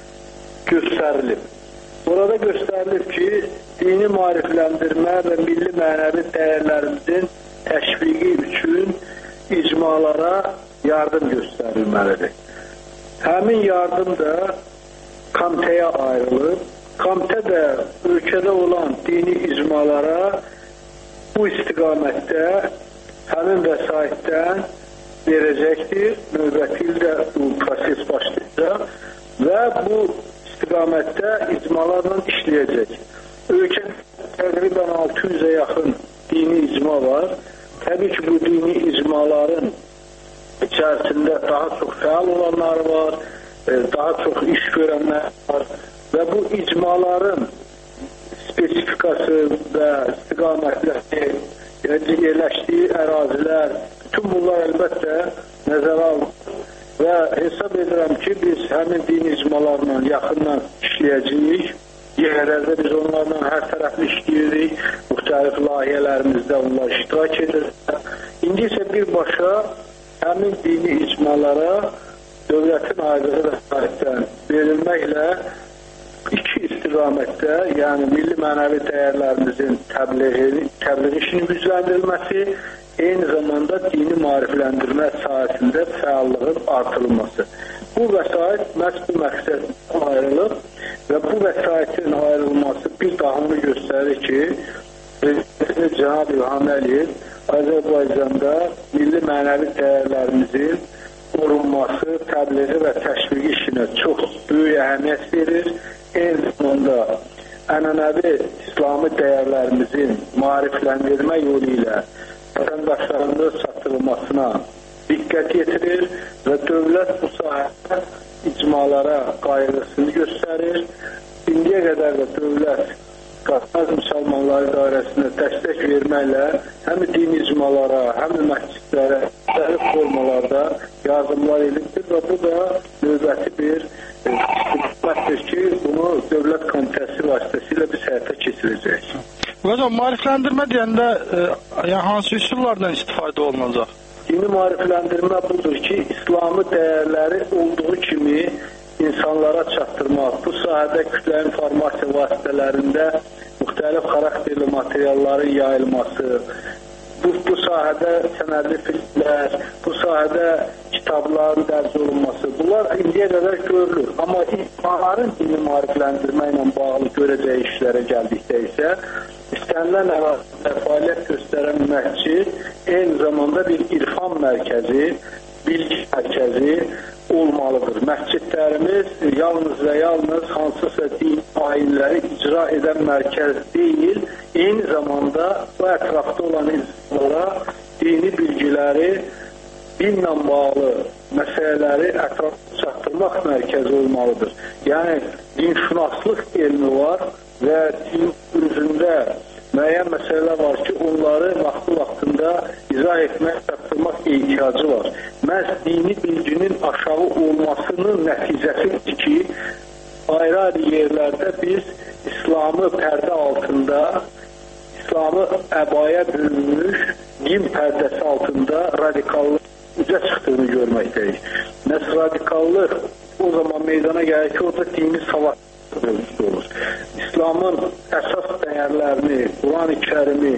göstərilib. Burada göstərilib ki, dini maarifləndirmə və milli mənəvi dəyərlərimizin təşviqi üçün icmalara yardım göstərilməlidir. Həmin yardım da komitəyə ayrılıb. Komitə də ölkədə olan dini icmalara bu istiqamətdə həmin vəsaitdən verəcəkdir. Növbəti ildə bu proses başlayacaq və bu istiqamətdə icmalarla işləyəcək. Ölkədə təqribən altı yüzə yaxın dini icma var. Təbii ki, bu dini icmaların içərisində daha çox fəal olanlar var, daha çox iş görənlər var və bu icmaların spesifikası və istiqamətləri, yerləşdiyi ərazilər, bütün bunlar əlbəttə nəzərə alınır və hesab edirəm ki, biz həmin dini icmalarla yaxından işləyəcəyik. Yerlərdə biz onlarla hər tərəfli işləyirik, müxtəlif layihələrimizdə onlar iştirak edir. İndi isə birbaşa həmin dini icmalara dövlətin ayırdığı vəsaitdən verilməklə iki istiqamətdə, yəni milli mənəvi dəyərlərimizin təbliği, təbliğ işinin gücləndirilməsi, eyni zamanda dini maarifləndirmə sahəsində fəallığın artırılması. Bu vəsait məhz bu məqsədlə ayrılıb və bu vəsaitin ayrılması bir dahını göstərir ki, Prezident Cənab İlham Əliyev Azərbaycanda milli mənəvi dəyərlərimizin qorunması, təbliği və təşviqi işinə çox böyük əhəmiyyət verir. Eyni zamanda ənənəvi İslami dəyərlərimizin maarifləndirmə yolu ilə vətəndaşlarımıza çatdırılmasına diqqət yetirir və dövlət bu sahədə icmalara qayğısını göstərir. İndiyə qədər də dövlət Qafqaz müsəlmanları dairəsində dəstək verməklə həm dini icmalara, həm məscidlərə, müxtəlif formalarda yardımlar edildir və bu da növbəti bir istiqamətdir ki, bunu Dövlət Komitəsi vasitəsilə biz həyata keçirəcəyik. Hocam, maarifləndirmə deyəndə e, yəni hansı üsullardan istifadə olunacaq? Dini maarifləndirmə budur ki, İslami dəyərləri olduğu kimi insanlara çatdırmaq, bu sahədə kütlə informasiya vasitələrində müxtəlif xarakterli materialların yayılması, bu, bu sahədə sənədli filmlər, bu sahədə kitabların dərc olunması, bunlar indiyə qədər görülür. Amma icmaların dini maarifləndirmə ilə bağlı görəcəyi işlərə gəldikdə isə istənilən ərazidə fəaliyyət göstərən məscid eyni zamanda bir irfan mərkəzi, bilgi mərkəzi olmalıdır. Məscidlərimiz yalnız və yalnız hansısa din ayinləri icra edən mərkəz deyil, eyni zamanda bu ətrafda olan insanlara dini bilgiləri, dinlə bağlı məsələləri ətrafda çatdırmaq mərkəzi olmalıdır. Yəni, dinşünaslıq elmi var və din üzündə müəyyən məsələlər var ki, onları vaxtı vaxtında izah etmək, çatdırmaq ehtiyacı var. Məhz dini bilginin aşağı olmasının nəticəsidir ki, ayrı-ayrı yerlərdə biz İslamı pərdə altında, İslamı əbaya bürünmüş din pərdəsi altında radikallıq üzə çıxdığını görməkdəyik. Məhz radikallıq o zaman meydana gəlir ki, orada dini savad olur. İslamın əsas dəyərlərini, Quran-ı Kərimi,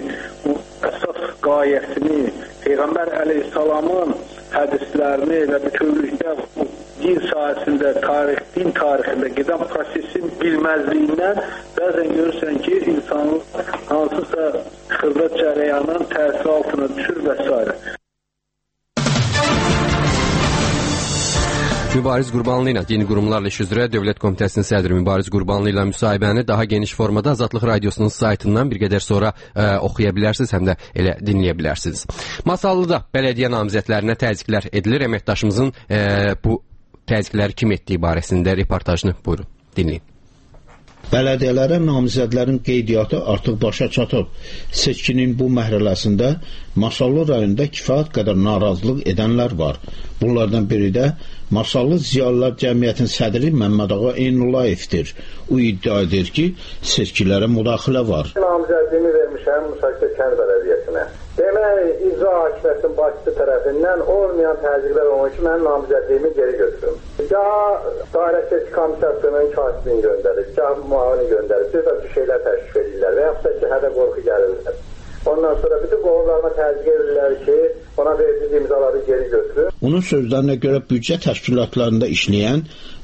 əsas qayəsini, Peyğəmbər əleyhissalamın hədislərini və bütövlükdə din sahəsində, tarix, din tarixində gedən prosesin bilməzliyindən bəzən görürsən ki, insanlar hansısa xırda cərəyanın təsiri altına düşür və s. Mübariz Qurbanlı ilə Dini Qurumlarla İş üzrə Dövlət Komitəsinin sədri Mübariz Qurbanlı ilə müsahibəni daha geniş formada Azadlıq Radiosunun saytından bir qədər sonra ə, oxuya bilərsiniz, həm də elə dinləyə bilərsiniz. Masallıda bələdiyyə namizədlərinə təzyiqlər edilir. Əməkdaşımızın ə, bu təzyiqləri kim etdiyi barəsində reportajını buyurun, dinləyin. Bələdiyyələrə namizədlərin qeydiyyatı artıq başa çatıb. Seçkinin bu mərhələsində Masallı rayonunda kifayət qədər narazılıq edənlər var. Bunlardan biri də Masallı Ziyalılar Cəmiyyətinin sədri Məmməd Ağa Eynullayevdir. O iddia edir ki, seçkilərə müdaxilə var. Namizədliyimi vermişəm Müsakidə kənd bələdiyyəsinə. Demək, icra hakimiyyətinin başçısı tərəfindən olmayan təzyiqlər onun üçün mənim namizədliyimi geri götürüm. Gah dairə seçki komissiyasının katibini göndərir, gah müavini göndərir, bir də şeylər təşrif edirlər və yaxud da ki, hədə qorxu gəlirlər. Ondan sonra bütün qohumlarına təzyiq edirlər ki, ona verdiyi imzaları geri götürür. Onun sözlərinə görə büdcə təşkilatlarında işləyən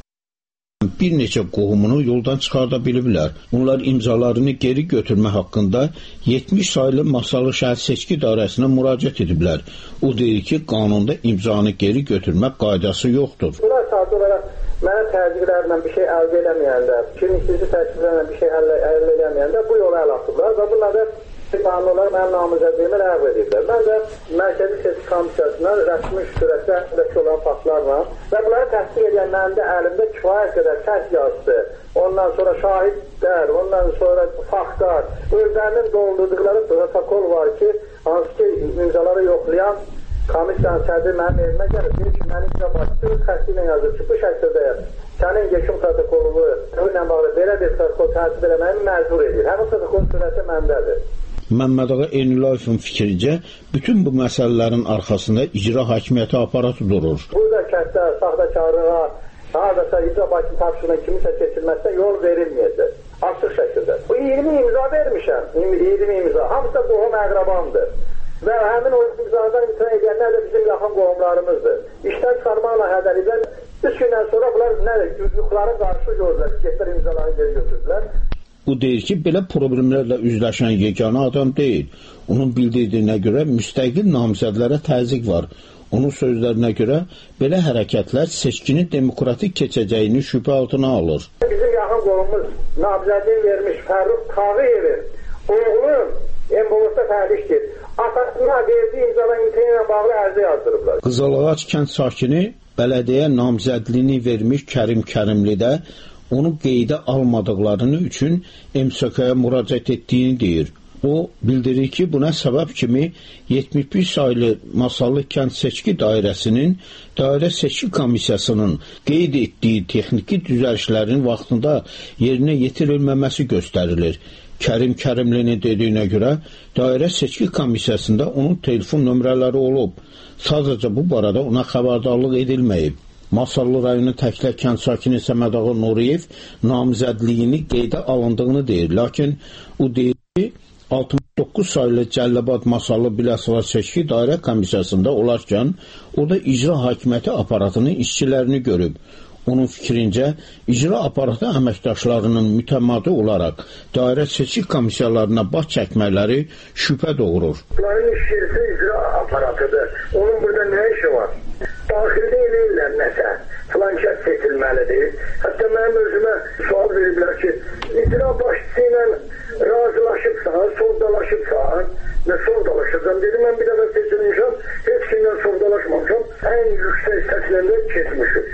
bir neçə qohumunu yoldan çıxarda biliblər. Onlar imzalarını geri götürmə haqqında yetmiş saylı Masallı şəhər seçki dairəsinə müraciət ediblər. O deyir ki, qanunda imzanı geri götürmək qaydası yoxdur. Bunlar sadəcə olaraq mənə təzyiqlərlə bir şey əldə eləməyəndə, fikirlikçisi təşkilatlarla bir şey əldə eləməyəndə bu yola əl atıblar və bunlar da qanun olaraq mənim namizədliyimi ləğv edirlər. Mən də Mərkəzi Seçki Komissiyasından rəsmi şürətdə əlindəki olan faktlarla və bunları təsdiq edən mənim də əlimdə kifayət qədər kəs yazısı, ondan sonra şahidlər, ondan sonra faktlar, özlərinin doldurduqları protokol var ki, hansı ki imzaları yoxlayan komissiyanın sədri mənim elimə gəlir. Deyir ki, mənim icra başçı xətti ilə yazır ki, bu şəkildə sənin yeşim protokolunu ilə bağlı belə bir protokol tərtib eləməyimi məcbur edir. Həmin protokol sürəti məndədir. Məmməd Ağa Eynullayevin fikrincə, bütün bu məsələlərin arxasında icra hakimiyyəti aparatı durur. Burada kənddə saxtakarlığa, haradasa icra başçı tapşırığına kimisə keçilməzsə yol verilməyəcək. Açıq şəkildə. Bu iyirmi imza vermişəm, iyirmi imza. Hamısı da qohum əqrabamdır. Və həmin o imzadan imtina edənlər də bizim yaxın qohumlarımızdır. İşdən çıxarmaqla hədəlidən üç gündən sonra bunlar nədir? Güclüklərin qarşı gördülər, getdilər imzalarını geri götürdülər. O deyir ki, belə problemlərlə üzləşən yeganə adam deyil. Onun bildirdiyinə görə müstəqil namizədlərə təzyiq var. Onun sözlərinə görə belə hərəkətlər seçkinin demokratik keçəcəyini şübhə altına alır. Bizim yaxın qolumuz namizədliyi vermiş Fərruh Tağıyevin oğlu Embolosda fəaliyyətdir. Atasına verdiyi imzadan imtina ilə bağlı ərizə yazdırıblar. Qızılağac kənd sakini bələdiyyə namizədliyini vermiş Kərim Kərimli də onu qeydə almadıqlarını üçün M S K-ya müraciət etdiyini deyir. O bildirir ki, buna səbəb kimi yetmiş bir saylı Masallı kənd seçki dairəsinin dairə seçki komissiyasının qeyd etdiyi texniki düzəlişlərin vaxtında yerinə yetirilməməsi göstərilir. Kərim Kərimlinin dediyinə görə dairə seçki komissiyasında onun telefon nömrələri olub. Sadəcə bu barədə ona xəbərdarlıq edilməyib. Masallı rayonu Təklə kənd sakini Səməd Ağa Nuriyev namizədliyini qeydə alındığını deyir. Lakin o deyir ki, altmış doqquz saylı Cəlilabad Masallı Biləsuvar seçki dairə komissiyasında olarkən orada icra hakimiyyəti aparatının işçilərini görüb. Onun fikrincə, icra aparatı əməkdaşlarının mütəmadi olaraq dairə seçki komissiyalarına baş çəkmələri şübhə doğurur. Bunların işçisi icra aparatıdır. Onun burada nə işi var? Daxildə eləyirlər nəsə. Filan kəs seçilməlidir. Hətta mənim özümə sual veriblər ki, icra başçısı ilə razılaşıbsan, soldalaşıbsan, nə soldalaşıbsan? Dedim, mən bir dəfə seçilmişəm, heç kimlə soldalaşmamışam. Ən yüksək səsləndə keçmişim.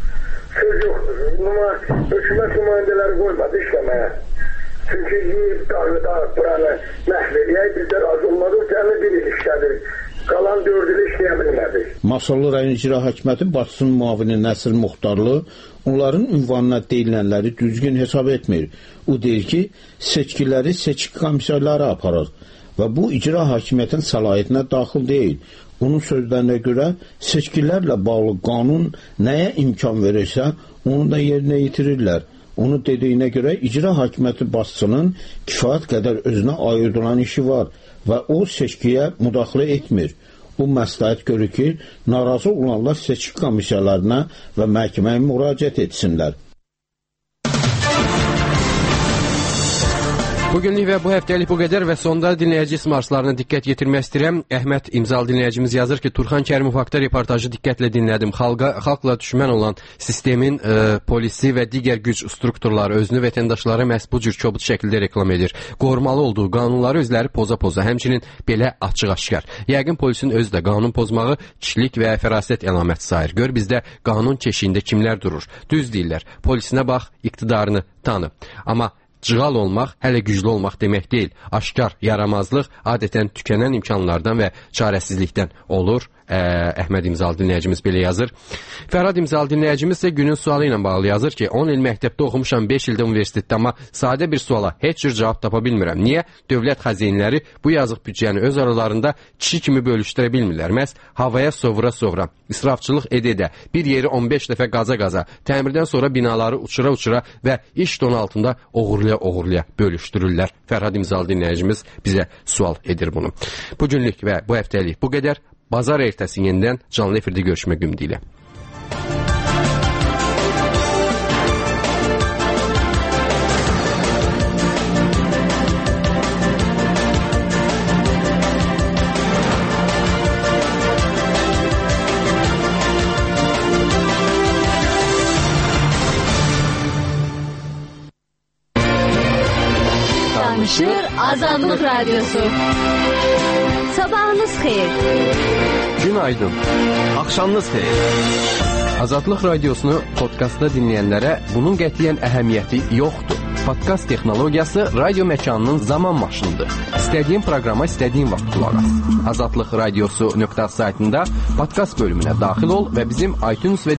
Söz yoxdur. Hökumət nümayəndələri qoymadı işləməyə. Çünki yiyib, dağıdaq, buranı məhv eləyək, bizdə razı olmadı, təmin bir il işlədir. Qalan dörd il işləyə bilmədik. Masallı rayon icra hakimiyyəti başçısının müavini Nəsir Muxtarlı onların ünvanına deyilənləri düzgün hesab etmir. O deyir ki, seçkiləri seçki komissiyaları aparır və bu icra hakimiyyətin səlahiyyətinə daxil deyil. Onun sözlərinə görə seçkilərlə bağlı qanun nəyə imkan verirsə, onu da yerinə yetirirlər. Onun dediyinə görə icra hakimiyyəti başçısının kifayət qədər özünə aid olan işi var və o seçkiyə müdaxilə etmir. Bu məsləhət görür ki, narazı olanlar seçki komissiyalarına və məhkəməyə müraciət etsinlər. Bugünlük və bu həftəlik bu qədər və sonda dinləyici ismarşlarına diqqət yetirmək istəyirəm. Əhməd İmzalı dinləyicimiz yazır ki, Turxan Kərimov haqda reportajı diqqətlə dinlədim. Xalqa, xalqla düşmən olan sistemin e, polisi və digər güc strukturları özünü vətəndaşlara məhz bu cür kobud şəkildə reklam edir. Qorumalı olduğu qanunları özləri poza-poza, həmçinin belə açıq-aşkar. Yəqin polisin özü də qanun pozmağı kişilik və fərasət əlaməti sayır. Gör bizdə qanun keşiyində kimlər durur. Düz deyirlər, polisinə bax, iqtidarını tanı. Amma cığal olmaq, hələ güclü olmaq demək deyil. Aşkar yaramazlıq adətən tükənən imkanlardan və çarəsizlikdən olur. Ə, Əhməd İmzalı dinləyicimiz belə yazır. Fərhad İmzalı dinləyicimiz isə günün sualı ilə bağlı yazır ki, on il məktəbdə oxumuşam, beş ildə universitetdə, amma sadə bir suala heç cür cavab tapa bilmirəm. Niyə dövlət xəzinləri bu yazıq büdcəni öz aralarında kişi kimi bölüşdürə bilmirlər? Məhz havaya sovura-sovura, israfçılıq edə-edə, bir yeri on beş dəfə qaza-qaza, təmirdən sonra binaları uçura-uçura və iş donu altında oğurluya-oğurluya bölüşdürürlər. Fərhad İmzalı dinləyicimiz bizə sual edir bunu. Bu günlük və bu həftəlik bu qədər. Bazar ertəsi yenidən canlı efirdə görüşmək ümidi ilə. Danışır Azadlıq Radyosu. Sabahınız xeyir. Günaydın. Axşamınız xeyir. Azadlıq Radiosunu podkastda dinləyənlərə bunun qətiyyən əhəmiyyəti yoxdur. Podkast texnologiyası radio məkanının zaman maşınıdır. İstədiyin proqrama istədiyin vaxt qulaq as. azadlıq radiosu nöqtə saytında podkast bölümünə daxil ol və bizim iTunes və